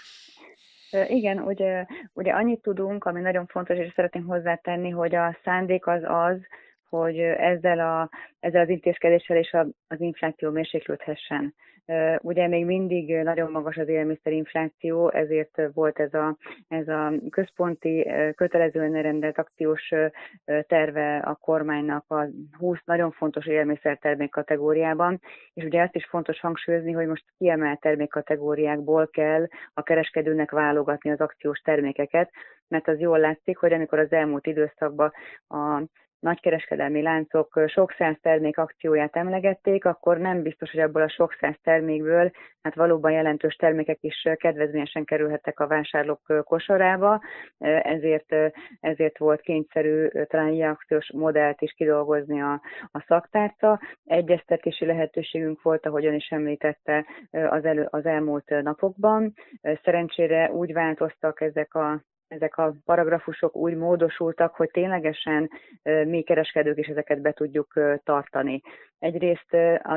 Igen, ugye annyit tudunk, ami nagyon fontos, és szeretném hozzátenni, hogy a szándék az, hogy ezzel az intézkedéssel és az infláció mérséklődhessen. Ugye még mindig nagyon magas az élelmiszerinfláció, ezért volt ez a központi kötelezően rendelt akciós terve a kormánynak a 20 nagyon fontos élelmiszertermék kategóriában, és ugye azt is fontos hangsúlyozni, hogy most kiemelt termékkategóriákból kell a kereskedőnek válogatni az akciós termékeket, mert az jól látszik, hogy amikor az elmúlt időszakban a nagykereskedelmi láncok sok száz termék akcióját emlegették, akkor nem biztos, hogy abból a sok száz termékből hát valóban jelentős termékek is kedvezményesen kerülhettek a vásárlók kosarába, ezért volt kényszerű talán ilyen akciós modellt is kidolgozni a szaktárca. Egyeztetési lehetőségünk volt, ahogy ön is említette az elmúlt napokban. Szerencsére úgy változtak ezek a paragrafusok, úgy módosultak, hogy ténylegesen mi kereskedők is ezeket be tudjuk tartani. Egyrészt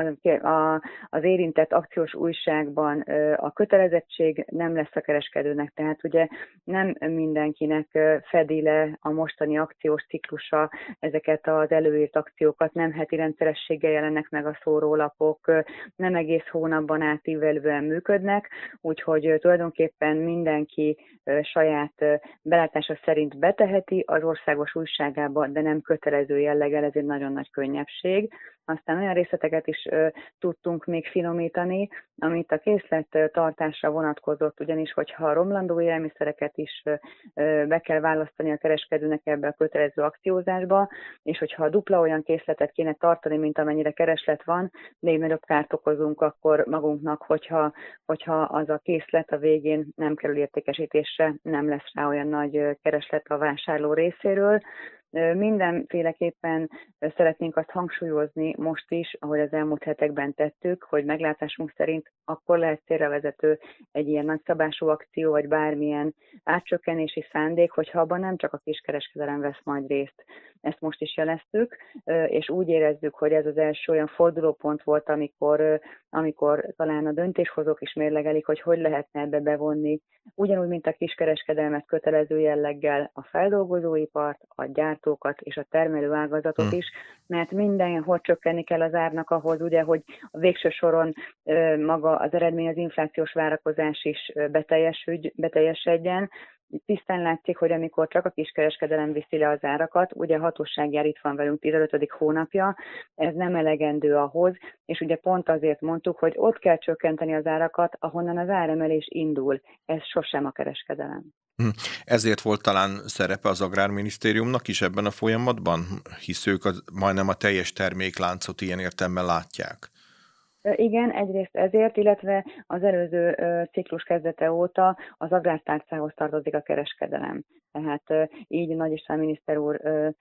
az érintett akciós újságban a kötelezettség nem lesz a kereskedőnek, tehát ugye nem mindenkinek fedi le a mostani akciós ciklusa ezeket az előírt akciókat, nem heti rendszerességgel jelennek meg a szórólapok, nem egész hónapban átívelően működnek, úgyhogy tulajdonképpen mindenki saját belátása szerint beteheti az országos újságába, de nem kötelező jelleggel, ez egy nagyon nagy könnyebbség. Aztán olyan részleteket is tudtunk még finomítani, amit a készlettartásra vonatkozott, ugyanis hogyha a romlandó élelmiszereket is be kell választani a kereskedőnek ebbe a kötelező akciózásba, és hogyha dupla olyan készletet kéne tartani, mint amennyire kereslet van, még nagyobb kárt okozunk akkor magunknak, hogyha az a készlet a végén nem kerül értékesítésre, nem lesz rá olyan nagy kereslet a vásárló részéről. Mindenféleképpen szeretnénk azt hangsúlyozni most is, ahogy az elmúlt hetekben tettük, hogy meglátásunk szerint akkor lehet célravezető egy ilyen nagyszabású akció, vagy bármilyen árcsökkenési szándék, hogyha abban nem csak a kiskereskedelem vesz majd részt. Ezt most is jeleztük, és úgy érezzük, hogy ez az első olyan fordulópont volt, amikor talán a döntéshozók is mérlegelik, hogy lehetne ebbe bevonni, ugyanúgy, mint a kiskereskedelmet kötelező jelleggel a feldolgozóipart, a gyártókat és a termelőágazatot is, mert mindenhol csökkenni kell az árnak ahhoz, ugye, hogy a végső soron maga az eredmény, az inflációs várakozás is beteljesedjen. Tisztán látszik, hogy amikor csak a kiskereskedelem viszi le az árakat, ugye a hatóság jár itt van velünk 15. hónapja, ez nem elegendő ahhoz, és ugye pont azért mondtuk, hogy ott kell csökkenteni az árakat, ahonnan az áremelés indul. Ez sosem a kereskedelem. Ezért volt talán szerepe az Agrárminisztériumnak is ebben a folyamatban, hisz ők majdnem a teljes termékláncot ilyen értelemben látják. Igen, egyrészt ezért, illetve az előző ciklus kezdete óta az agrártárcához tartozik a kereskedelem. Tehát így Nagy István miniszter úr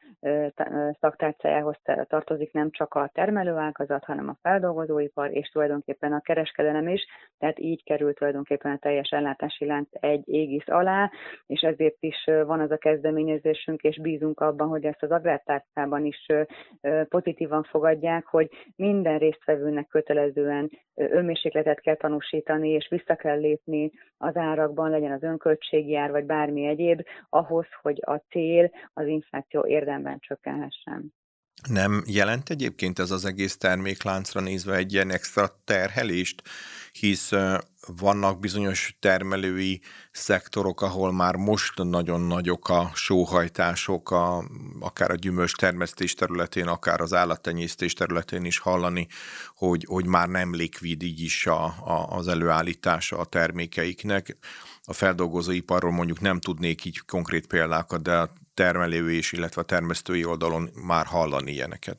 szaktárcájához tartozik nem csak a termelőágazat, hanem a feldolgozóipar és tulajdonképpen a kereskedelem is, tehát így került tulajdonképpen a teljes ellátási lánc egy égisz alá, és ezért is van az a kezdeményezésünk, és bízunk abban, hogy ezt az agrártárcában is pozitívan fogadják, hogy minden résztvevőnek kötelezően önmérsékletet kell tanúsítani, és vissza kell lépni az árakban, legyen az önköltségi ár, vagy bármi egyéb, ahhoz, hogy a cél, az infláció érdemben csökkenhessen. Nem jelent egyébként ez az egész termékláncra nézve egy ilyen extra terhelést, hisz vannak bizonyos termelői szektorok, ahol már most nagyon nagyok a sóhajtások, akár a gyümölcs termesztés területén, akár az állattenyésztés területén is hallani, hogy már nem likvid így is az előállítása a termékeiknek. A feldolgozóiparról mondjuk nem tudnék így konkrét példákat, de a termelői és illetve a termesztői oldalon már hallani ilyeneket.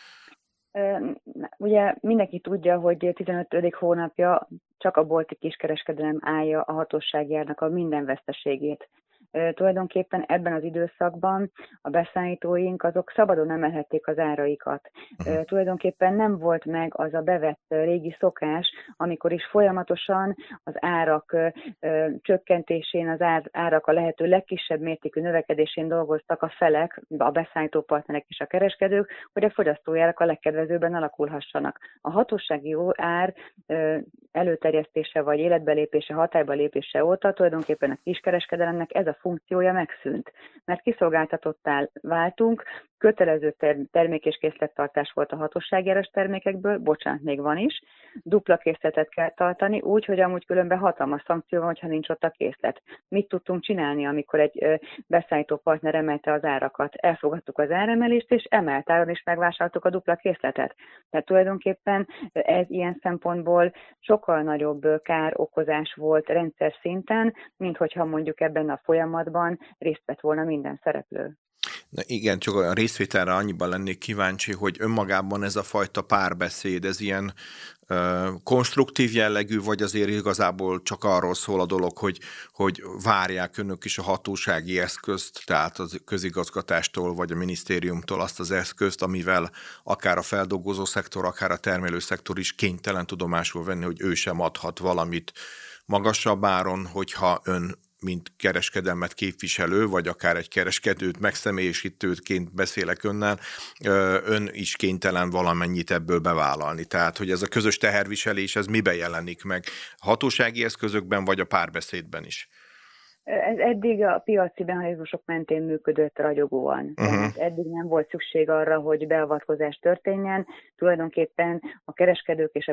Ugye mindenki tudja, hogy 15. hónapja csak a bolti kiskereskedelem állja a hatósági árnak a minden veszteségét. Tulajdonképpen ebben az időszakban a beszállítóink azok szabadon emelhették az áraikat. Tulajdonképpen nem volt meg az a bevett régi szokás, amikor is folyamatosan az árak csökkentésén, az árak a lehető legkisebb mértékű növekedésén dolgoztak a felek, a beszállító partnerek és a kereskedők, hogy a fogyasztói árak a legkedvezőbben alakulhassanak. A hatósági ár előterjesztése vagy életbelépése, hatályba lépése óta tulajdonképpen a kiskereskedelemnek ez a funkciója megszűnt, mert kiszolgáltatottá váltunk, kötelező termék- és készlettartás volt a hatósági áras termékekből, bocsánat, még van is, dupla készletet kell tartani, úgy, hogy amúgy különben hatalmas szankció van, hogyha nincs ott a készlet. Mit tudtunk csinálni, amikor egy beszállító partner emelte az árakat? Elfogadtuk az áremelést, és emelt áron is megvásároltuk a dupla készletet. Tehát tulajdonképpen ez ilyen szempontból sokkal nagyobb károkozás volt rendszer szinten, mint hogyha mondjuk ebben a folyamatban részt vett volna minden szereplő. Na igen, csak a részvételre annyiban lennék kíváncsi, hogy önmagában ez a fajta párbeszéd, ez ilyen konstruktív jellegű, vagy azért igazából csak arról szól a dolog, hogy várják önök is a hatósági eszközt, tehát a közigazgatástól vagy a minisztériumtól azt az eszközt, amivel akár a feldolgozó szektor, akár a termelő szektor is kénytelen tudomásul venni, hogy ő sem adhat valamit magasabb áron, hogyha ön mint kereskedelmet képviselő, vagy akár egy kereskedőt megszemélyesítőként beszélek önnel, ön is kénytelen valamennyit ebből bevállalni. Tehát, hogy ez a közös teherviselés, ez miben jelenik meg? Hatósági eszközökben, vagy a párbeszédben is? Ez eddig a piaci mechanizmusok mentén működött ragyogóan. Tehát eddig nem volt szükség arra, hogy beavatkozás történjen. Tulajdonképpen a kereskedők és a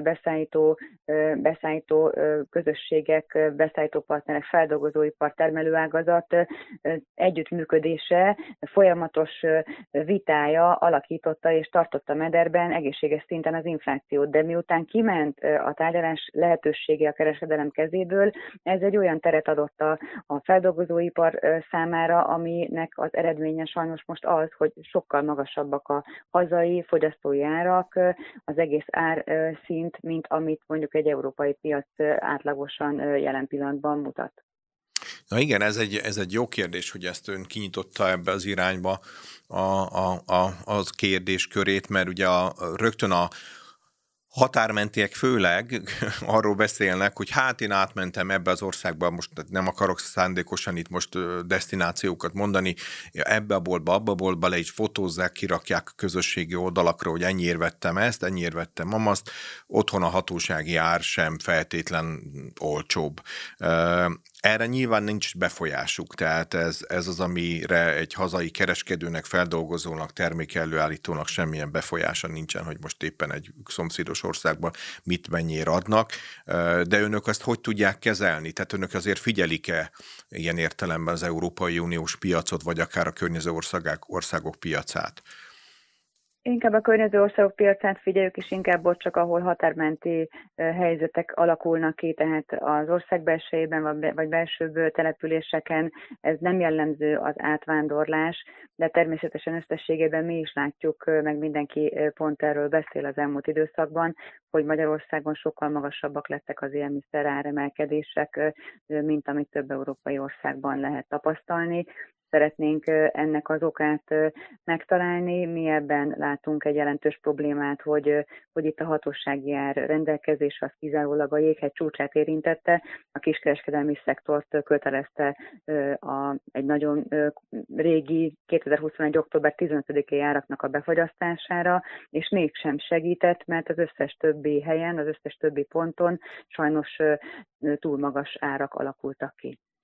beszállító közösségek, beszállító partnerek, feldolgozóipar, termelőágazat együttműködése, folyamatos vitája alakította és tartotta mederben egészséges szinten az inflációt. De miután kiment a tárgyalás lehetősége a kereskedelem kezéből, ez egy olyan teret adott a feldolgozóipar számára, aminek az eredménye sajnos most az, hogy sokkal magasabbak a hazai fogyasztói árak, az egész árszint, mint amit mondjuk egy európai piac átlagosan jelen pillanatban mutat. Na igen, ez egy jó kérdés, hogy ezt ön kinyitotta ebbe az irányba az kérdéskörét, mert ugye rögtön a határmentiek főleg arról beszélnek, hogy hát én átmentem ebbe az országba, most nem akarok szándékosan itt most desztinációkat mondani, ebbe a boltba, abba a boltba le is fotózzák, kirakják a közösségi oldalakra, hogy ennyiért vettem ezt, ennyiért vettem amazt, otthon a hatósági ár sem feltétlen olcsóbb. Erre nyilván nincs befolyásuk, tehát ez az, amire egy hazai kereskedőnek, feldolgozónak, termékelőállítónak semmilyen befolyása nincsen, hogy most éppen egy szomszédos országban mit mennyire adnak, de önök azt hogy tudják kezelni? Tehát önök azért figyelik-e ilyen értelemben az Európai Uniós piacot, vagy akár a környező országok piacát? Inkább a környező országok piacát figyeljük, és inkább ott csak, ahol határmenti helyzetek alakulnak ki, tehát az ország belsejében vagy belsőbb településeken ez nem jellemző az átvándorlás, de természetesen összességében mi is látjuk, meg mindenki pont erről beszél az elmúlt időszakban, hogy Magyarországon sokkal magasabbak lettek az élelmiszer áremelkedések, mint amit több európai országban lehet tapasztalni. Szeretnénk ennek az okát megtalálni. Mi ebben látunk egy jelentős problémát, hogy itt a hatósági ár rendelkezés az kizárólag a jéghegy csúcsát érintette, a kiskereskedelmi szektort kötelezte egy nagyon régi 2021. október 15-i áraknak a befagyasztására, és mégsem segített, mert az összes többi helyen, az összes többi ponton sajnos túl magas árak alakultak ki.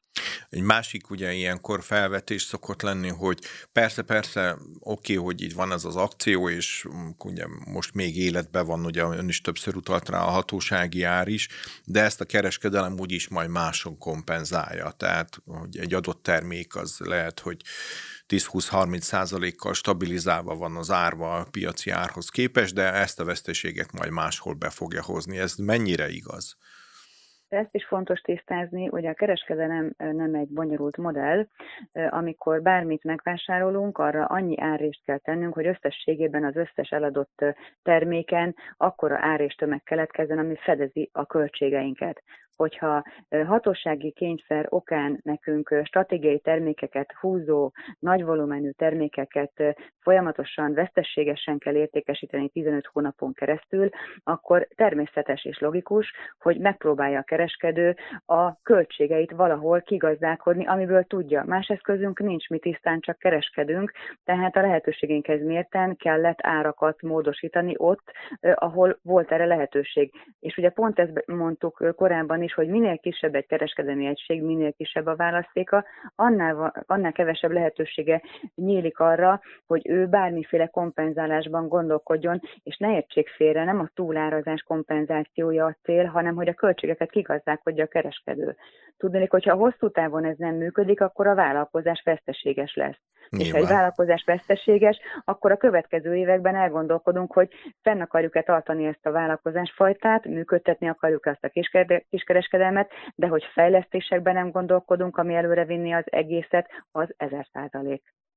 Egy másik ugye ilyenkor felvetés szokott lenni, hogy persze, oké, hogy így van ez az akció, és ugye most még életben van, ugye ön is többször utalt rá a hatósági ár is, de ezt a kereskedelem úgyis majd máson kompenzálja. Tehát, hogy egy adott termék az lehet, hogy 10-20-30%-kal stabilizálva van az árva a piaci árhoz képest, de ezt a veszteséget majd máshol be fogja hozni. Ez mennyire igaz? Ezt is fontos tisztázni, hogy a kereskedelem nem egy bonyolult modell, amikor bármit megvásárolunk, arra annyi árrést kell tennünk, hogy összességében az összes eladott terméken akkora árréstömeg keletkezzen, ami fedezi a költségeinket. Hogyha hatósági kényszer okán nekünk stratégiai termékeket húzó, nagy volumenű termékeket folyamatosan veszteségesen kell értékesíteni 15 hónapon keresztül, akkor természetes és logikus, hogy megpróbálja a kereskedő a költségeit valahol kigazdálkodni, amiből tudja. Más eszközünk nincs, mi tisztán csak kereskedünk, tehát a lehetőségeinkhez mérten kellett árakat módosítani ott, ahol volt erre lehetőség. És ugye pont ezt mondtuk korábban is, hogy minél kisebb egy kereskedelmi egység, minél kisebb a választéka, annál kevesebb lehetősége nyílik arra, hogy ő bármiféle kompenzálásban gondolkodjon, és ne értsék félre, nem a túlárazás kompenzációja a cél, hanem hogy a költségeket kigazdálkodja a kereskedő. Tudnék, hogyha hosszú távon ez nem működik, akkor a vállalkozás veszteséges lesz. Nyilván. És ha egy vállalkozás veszteséges, akkor a következő években elgondolkodunk, hogy fenn akarjuk-e tartani ezt a vállalkozásfajtát, működtetni akarjuk ezt a kiskereskedelmet, de hogy fejlesztésekben nem gondolkodunk, ami előre vinni az egészet, az 1000%.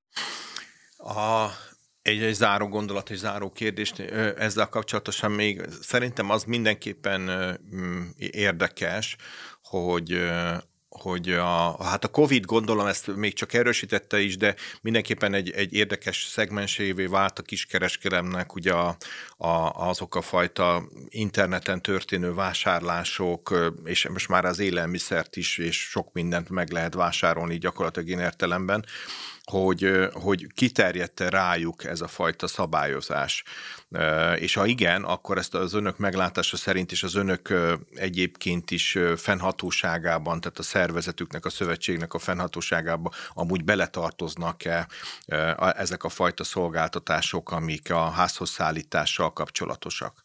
Egy záró gondolat, egy záró kérdést ezzel kapcsolatosan még szerintem az mindenképpen érdekes, hogy a Covid, gondolom, ezt még csak erősítette is, de mindenképpen egy érdekes szegmensévé vált a kiskereskedelemnek ugye azok a fajta interneten történő vásárlások, és most már az élelmiszert is, és sok mindent meg lehet vásárolni gyakorlatilag ilyen értelemben, hogy kiterjedt rájuk ez a fajta szabályozás. És ha igen, akkor ezt az önök meglátása szerint és az önök egyébként is fennhatóságában, tehát a szervezetüknek, a szövetségnek a fennhatóságában amúgy beletartoznak-e ezek a fajta szolgáltatások, amik a házhoz szállítással kapcsolatosak?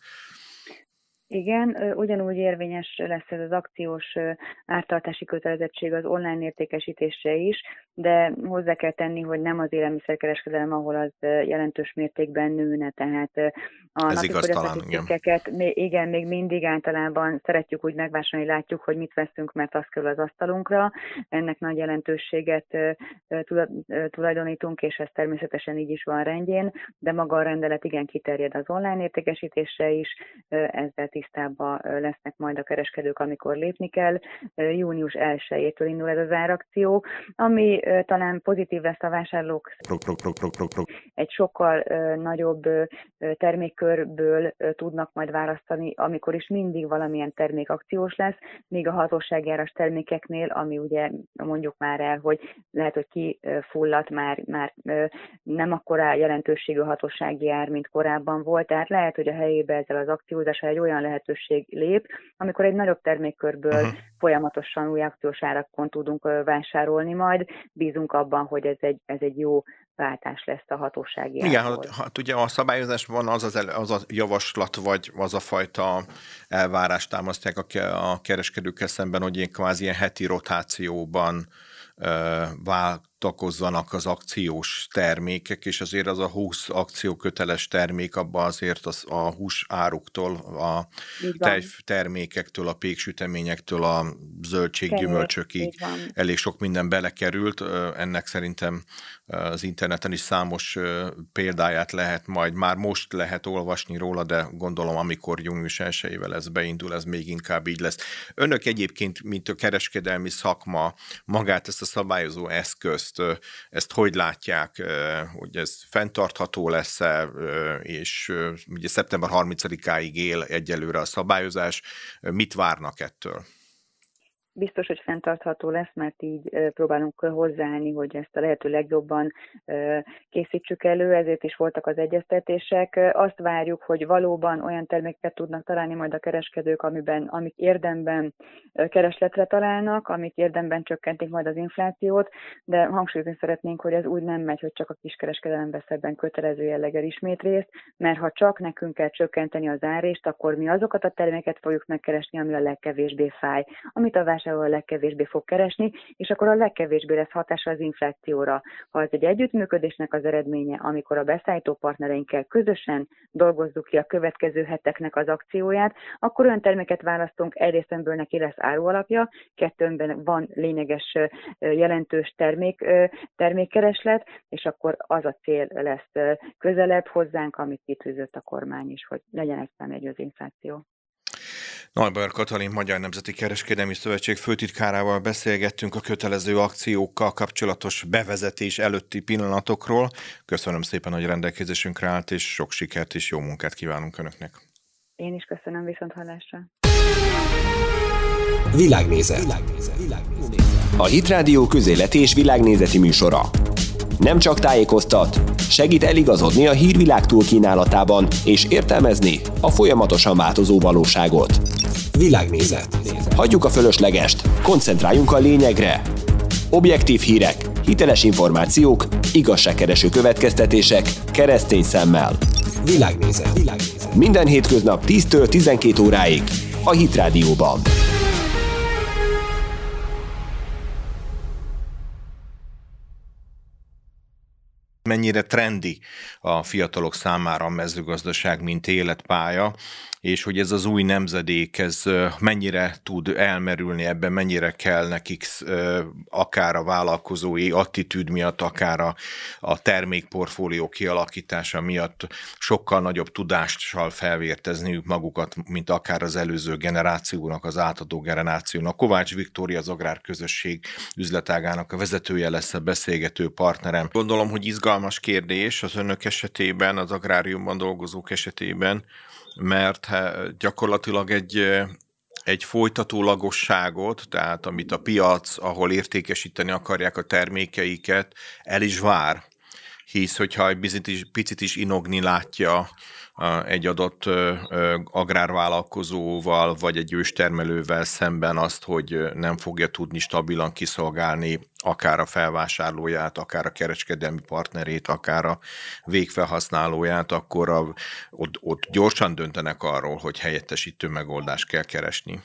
Igen, ugyanúgy érvényes lesz ez az akciós ártartási kötelezettség az online értékesítésre is, de hozzá kell tenni, hogy nem az élelmiszerkereskedelem, ahol az jelentős mértékben nőne, tehát a napi fogyasztási cikkeket igen, még mindig általában szeretjük úgy megvásárolni, látjuk, hogy mit veszünk, mert az kerül az asztalunkra. Ennek nagy jelentőséget tulajdonítunk, és ez természetesen így is van rendjén, de maga a rendelet igen kiterjed az online értékesítésre is, ezzel tisztában lesznek majd a kereskedők, amikor lépni kell. Június 1-től indul ez az árakció, ami talán pozitív lesz a vásárlók. Egy sokkal nagyobb termékkörből tudnak majd választani, amikor is mindig valamilyen termék akciós lesz, míg a hatósági áras termékeknél, ami ugye mondjuk már el, hogy lehet, hogy kifulladt már nem akkora jelentőségű hatósági ár, mint korábban volt, tehát lehet, hogy a helyébe ezzel az akciózással egy olyan lehetőség lép, amikor egy nagyobb termékkörből folyamatosan új akciós árakon tudunk vásárolni majd. Bízunk abban, hogy ez egy jó váltás lesz a hatósági árból. Igen, hát ugye a szabályozásban az a javaslat, vagy az a fajta elvárást támasztják a kereskedőkkel szemben, hogy ilyen kvázi ilyen heti rotációban váltakozzanak az akciós termékek, és azért az a 20 akcióköteles termék, abban azért a hús áruktól, a tejtermékektől, a péksüteményektől, a zöldséggyümölcsökig elég sok minden belekerült. Ennek szerintem az interneten is számos példáját lehet majd, már most lehet olvasni róla, de gondolom, amikor június 1-ével ez beindul, ez még inkább így lesz. Önök egyébként, mint a kereskedelmi szakma, magát ezt a szabályozó eszközt, ezt hogy látják, hogy ez fenntartható lesz-e, és ugye szeptember 30-áig él egyelőre a szabályozás, mit várnak ettől? biztos, hogy fenntartható lesz, mert így próbálunk hozzáállni, hogy ezt a lehető legjobban készítsük elő, ezért is voltak az egyeztetések. Azt várjuk, hogy valóban olyan termékeket tudnak találni majd a kereskedők, amik érdemben keresletre találnak, amik érdemben csökkentik majd az inflációt, de hangsúlyozni szeretnénk, hogy ez úgy nem megy, hogy csak a kiskereskedelem vesz ebben kötelező jelleggel ismét részt, mert ha csak nekünk kell csökkenteni az árést, akkor mi azokat a terméket fogjuk megkeresni, ami a legkevésbé fáj, amit a vásárló a legkevésbé fog keresni, és akkor a legkevésbé lesz hatása az inflációra. Ha ez egy együttműködésnek az eredménye, amikor a beszállító partnereinkkel közösen dolgozzuk ki a következő heteknek az akcióját, akkor olyan terméket választunk, egyrésztből neki lesz árualapja, kettőnben van lényeges, jelentős termékkereslet, és akkor az a cél lesz közelebb hozzánk, amit kitűzött a kormány is, hogy legyen egyszámjegyű az infláció. Neubayer Katalin Magyar Nemzeti Kereskedelmi Szövetség főtitkárával beszélgettünk a kötelező akciókkal kapcsolatos bevezetés előtti pillanatokról. Köszönöm szépen, hogy rendelkezésünkre állt, és sok sikert és jó munkát kívánunk Önöknek. Én is köszönöm, viszonthallásra. Világnézet. A Hitrádió közéleti és világnézeti műsora. Nem csak tájékoztat, segít eligazodni a hírvilág túlkínálatában és értelmezni a folyamatosan változó valóságot. Világnézet. Hagyjuk a fölöslegest, koncentráljunk a lényegre. Objektív hírek, hiteles információk, igazságkereső következtetések, keresztény szemmel. Világnézet. Minden hétköznap 10-től 12 óráig a Hitrádióban. Mennyire trendi a fiatalok számára a mezőgazdaság, mint életpálya, és hogy ez az új nemzedék, ez mennyire tud elmerülni ebben, mennyire kell nekik akár a vállalkozói attitűd miatt, akár a termékportfólió kialakítása miatt sokkal nagyobb tudással felvértezniük magukat, mint akár az előző generációnak, az átadó generációnak. Kovács Viktória, az Agrárközösség üzletágának a vezetője lesz a beszélgető partnerem. Gondolom, hogy izgalmas kérdés az önök esetében, az agráriumban dolgozók esetében, mert gyakorlatilag egy folytatólagosságot, tehát amit a piac, ahol értékesíteni akarják a termékeiket, el is vár. Hisz, hogyha egy picit is inogni látja egy adott agrárvállalkozóval, vagy egy őstermelővel szemben azt, hogy nem fogja tudni stabilan kiszolgálni akár a felvásárlóját, akár a kereskedelmi partnerét, akár a végfelhasználóját, akkor ott gyorsan döntenek arról, hogy helyettesítő megoldást kell keresni.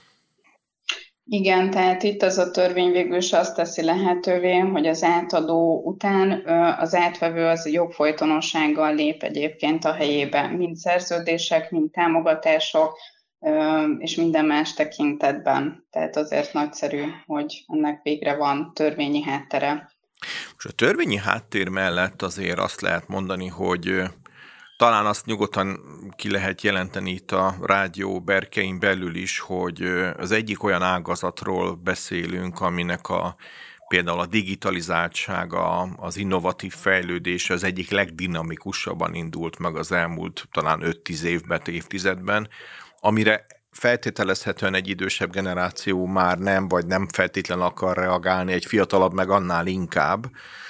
Igen, tehát itt az a törvény végül is azt teszi lehetővé, hogy az átadó után az átvevő az jogfolytonossággal lép egyébként a helyébe, mind szerződések, mind támogatások, és minden más tekintetben. Tehát azért nagyszerű, hogy ennek végre van törvényi háttere. Most a törvényi háttér mellett azért azt lehet mondani, hogy talán azt nyugodtan ki lehet jelenteni itt a rádió berkein belül is, hogy az egyik olyan ágazatról beszélünk, aminek például a digitalizáltsága, az innovatív fejlődés az egyik legdinamikusabban indult meg az elmúlt talán 5-10 évben, évtizedben, amire feltételezhetően egy idősebb generáció már nem, vagy nem feltétlenül akar reagálni, egy fiatalabb meg annál inkább.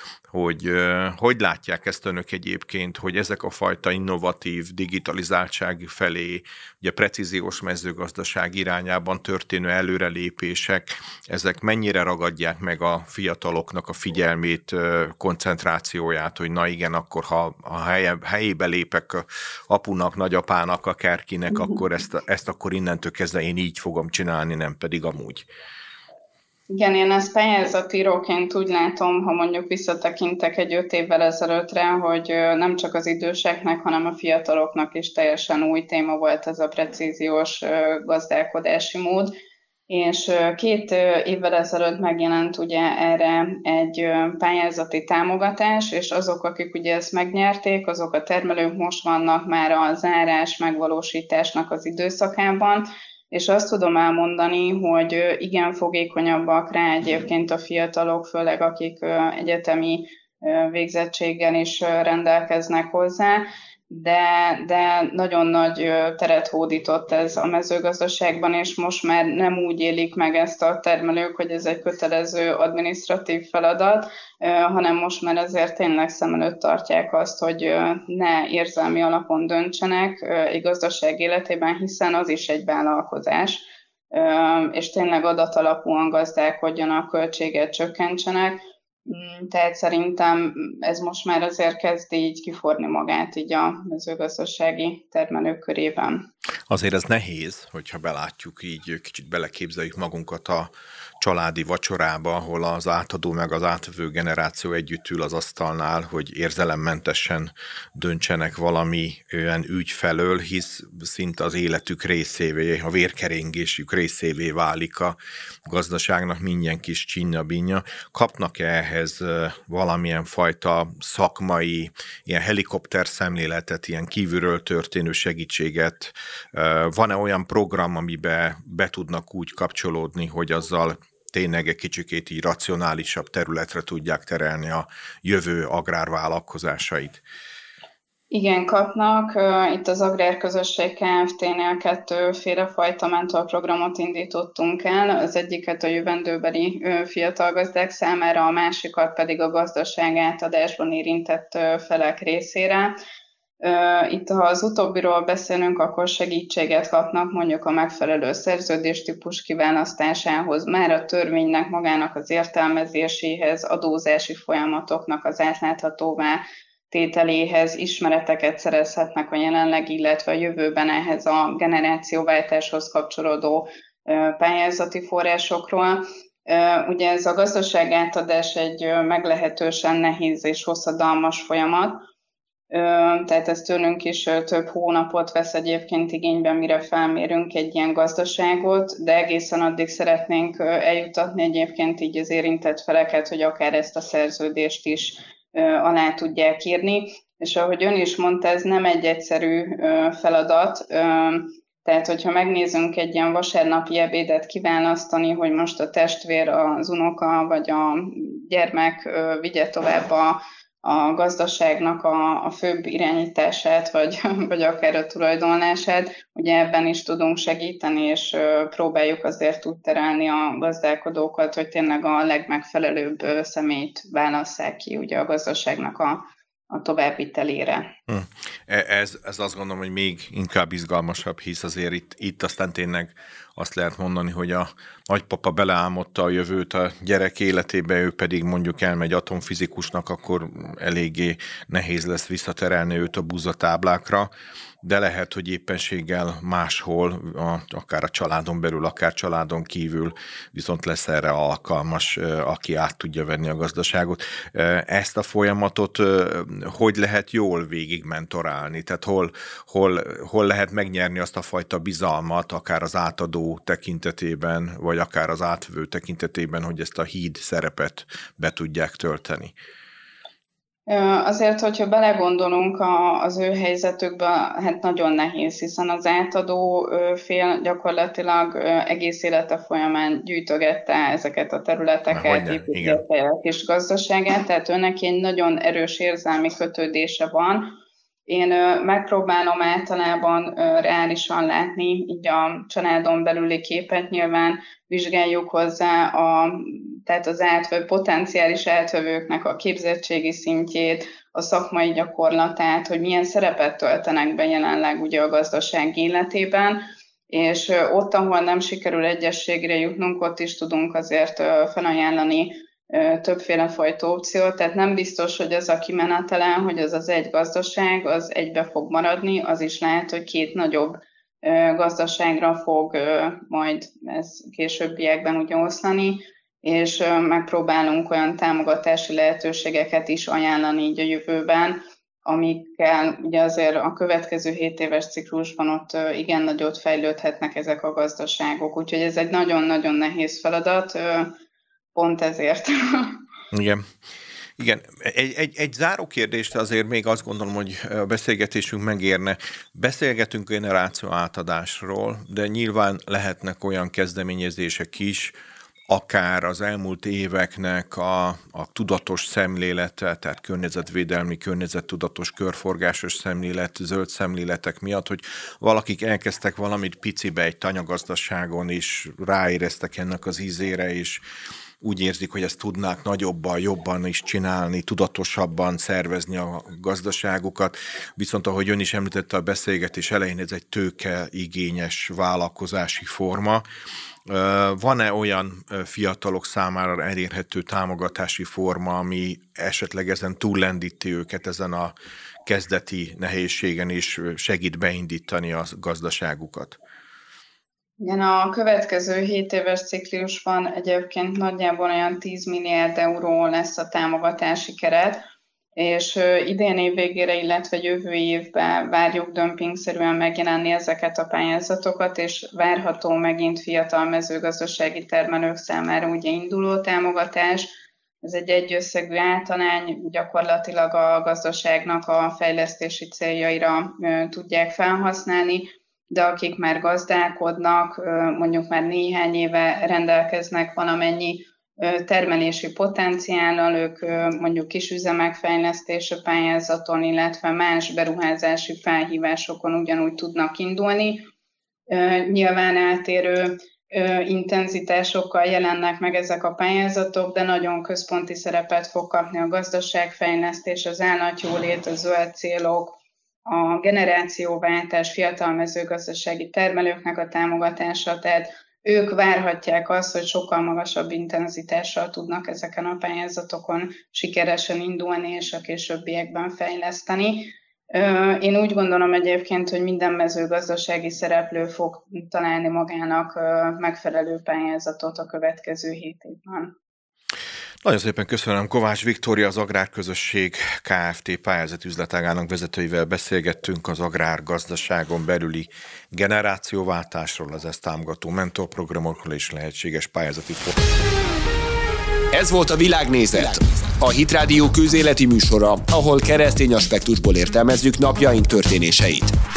Hogy látják ezt önök egyébként, hogy ezek a fajta innovatív digitalizáltság felé, ugye precíziós mezőgazdaság irányában történő előrelépések, ezek mennyire ragadják meg a fiataloknak a figyelmét, koncentrációját, hogy na igen, akkor ha helyébe lépek apunak, nagyapának, akárkinek, akkor ezt akkor innentől kezdve én így fogom csinálni, nem pedig amúgy. Igen, én ezt pályázatíróként úgy látom, ha mondjuk visszatekintek egy 5 évvel ezelőttre, hogy nem csak az időseknek, hanem a fiataloknak is teljesen új téma volt ez a precíziós gazdálkodási mód. És 2 évvel ezelőtt megjelent ugye erre egy pályázati támogatás, és azok, akik ugye ezt megnyerték, azok a termelők most vannak már a zárás megvalósításnak az időszakában, és azt tudom elmondani, hogy igen fogékonyabbak rá egyébként a fiatalok, főleg akik egyetemi végzettséggel is rendelkeznek hozzá, de nagyon nagy teret hódított ez a mezőgazdaságban, és most már nem úgy élik meg ezt a termelők, hogy ez egy kötelező adminisztratív feladat, hanem most már azért tényleg szem előtt tartják azt, hogy ne érzelmi alapon döntsenek egy gazdaság életében, hiszen az is egy vállalkozás, és tényleg adatalapúan gazdálkodjanak, költséget csökkentsenek. Tehát szerintem ez most már azért kezd így kiforni magát így a mezőgazdasági termelők körében. Azért ez nehéz, hogyha belátjuk így, kicsit beleképzeljük magunkat a családi vacsorába, ahol az átadó meg az átvevő generáció együtt ül az asztalnál, hogy érzelemmentesen döntsenek valami olyan ügy felől, hisz szinte az életük részévé, a vérkeringésük részévé válik a gazdaságnak minden kis csinja-binja. Kapnak-e ehhez valamilyen fajta szakmai, ilyen helikopter szemléletet, ilyen kívülről történő segítséget? Van-e olyan program, amiben be tudnak úgy kapcsolódni, hogy azzal tényleg egy kicsikét így racionálisabb területre tudják terelni a jövő agrárvállalkozásait? Igen, kapnak. Itt az Agrárközösség Kft-nél 2 félefajta mentorprogramot indítottunk el. Az egyiket a jövendőbeli fiatal gazdák számára, a másikat pedig a gazdaság átadásban érintett felek részére. Itt, ha az utóbbiról beszélünk, akkor segítséget kapnak mondjuk a megfelelő szerződéstípus kiválasztásához, már a törvénynek magának az értelmezéséhez, adózási folyamatoknak az átláthatóvá tételéhez, ismereteket szerezhetnek a jelenleg, illetve a jövőben ehhez a generációváltáshoz kapcsolódó pályázati forrásokról. Ugye ez a gazdaságátadás egy meglehetősen nehéz és hosszadalmas folyamat, tehát ez tőlünk is több hónapot vesz egyébként igénybe, mire felmérünk egy ilyen gazdaságot, de egészen addig szeretnénk eljutatni egyébként így az érintett feleket, hogy akár ezt a szerződést is alá tudják írni. És ahogy ön is mondta, ez nem egy egyszerű feladat, tehát hogyha megnézünk egy ilyen vasárnapi ebédet kiválasztani, hogy most a testvér, az unoka vagy a gyermek vigye tovább a gazdaságnak a főbb irányítását, vagy akár a tulajdonlását, ugye ebben is tudunk segíteni, és próbáljuk azért úgy terelni a gazdálkodókat, hogy tényleg a legmegfelelőbb személyt válasszák ki ugye a gazdaságnak a továbbvitelére. Ez azt gondolom, hogy még inkább izgalmasabb, hisz azért itt aztán tényleg azt lehet mondani, hogy a nagypapa beleálmodta a jövőt a gyerek életébe, ő pedig mondjuk elmegy atomfizikusnak, akkor eléggé nehéz lesz visszaterelni őt a búzatáblákra, de lehet, hogy éppenséggel máshol, akár a családon belül, akár családon kívül viszont lesz erre alkalmas, aki át tudja venni a gazdaságot. Ezt a folyamatot hogy lehet jól végig mentorálni? Tehát hol lehet megnyerni azt a fajta bizalmat, akár az átadó tekintetében, vagy akár az átvevő tekintetében, hogy ezt a híd szerepet be tudják tölteni? Azért, hogyha belegondolunk az ő helyzetükbe, hát nagyon nehéz, hiszen az átadó fél gyakorlatilag egész élete folyamán gyűjtögette ezeket a területeket, építette a kis gazdaságát, tehát őnek egy nagyon erős érzelmi kötődése van. Én megpróbálom általában reálisan látni így a családon belüli képet, nyilván vizsgáljuk hozzá tehát az potenciális átvevőknek a képzettségi szintjét, a szakmai gyakorlatát, hogy milyen szerepet töltenek be jelenleg ugye a gazdaság életében, és ott, ahol nem sikerül egyességre jutnunk, ott is tudunk azért felajánlani többféle fajta opciót, tehát nem biztos, hogy az a kimenetelen, hogy az egy gazdaság, az egybe fog maradni, az is lehet, hogy 2 nagyobb gazdaságra fog majd ez későbbiekben ugye oszlani, és megpróbálunk olyan támogatási lehetőségeket is ajánlani így a jövőben, amikkel ugye azért a következő 7 éves ciklusban ott igen nagyot fejlődhetnek ezek a gazdaságok, úgyhogy ez egy nagyon-nagyon nehéz feladat, pont ezért. Igen. Egy záró kérdést azért még azt gondolom, hogy a beszélgetésünk megérne. Beszélgetünk generáció átadásról, de nyilván lehetnek olyan kezdeményezések is, akár az elmúlt éveknek a tudatos szemlélete, tehát környezetvédelmi, környezettudatos, körforgásos szemlélet, zöld szemléletek miatt, hogy valakik elkezdtek valamit picibe egy tanyagazdaságon, és ráéreztek ennek az ízére, és úgy érzik, hogy ezt tudnák nagyobban, jobban is csinálni, tudatosabban szervezni a gazdaságukat. Viszont ahogy ön is említette a beszélgetés elején, ez egy tőkeigényes vállalkozási forma. Van-e olyan fiatalok számára elérhető támogatási forma, ami esetleg ezen túllendíti őket ezen a kezdeti nehézségen, és segít beindítani a gazdaságukat? Igen, a következő 7 éves ciklusban egyébként nagyjából olyan 10 milliárd euró lesz a támogatási keret, és idén év végére, illetve jövő évben várjuk dömpingszerűen megjelenni ezeket a pályázatokat, és várható megint fiatal mezőgazdasági termelők számára ugye induló támogatás. Ez egy egyösszegű általány, gyakorlatilag a gazdaságnak a fejlesztési céljaira tudják felhasználni, de akik már gazdálkodnak, mondjuk már néhány éve rendelkeznek valamennyi termelési potenciállal, ők mondjuk kisüzemek fejlesztése pályázaton, illetve más beruházási felhívásokon ugyanúgy tudnak indulni. Nyilván eltérő intenzitásokkal jelennek meg ezek a pályázatok, de nagyon központi szerepet fog kapni a gazdaságfejlesztés, az állatjólét, a zöld célok, a generációváltás, fiatal mezőgazdasági termelőknek a támogatása, tehát ők várhatják azt, hogy sokkal magasabb intenzitással tudnak ezeken a pályázatokon sikeresen indulni és a későbbiekben fejleszteni. Én úgy gondolom egyébként, hogy minden mezőgazdasági szereplő fog találni magának megfelelő pályázatot a következő 7 évben. Nagyon szépen köszönöm. Kovács Viktória, az Agrárközösség Kft. Pályázati üzletágának vezetőivel beszélgettünk az agrárgazdaságon belüli generációváltásról, az ezt támogató mentorprogramokról és lehetséges pályázati Ez volt a Világnézet, a Hitrádió közéleti műsora, ahol keresztény aspektusból értelmezzük napjaink történéseit.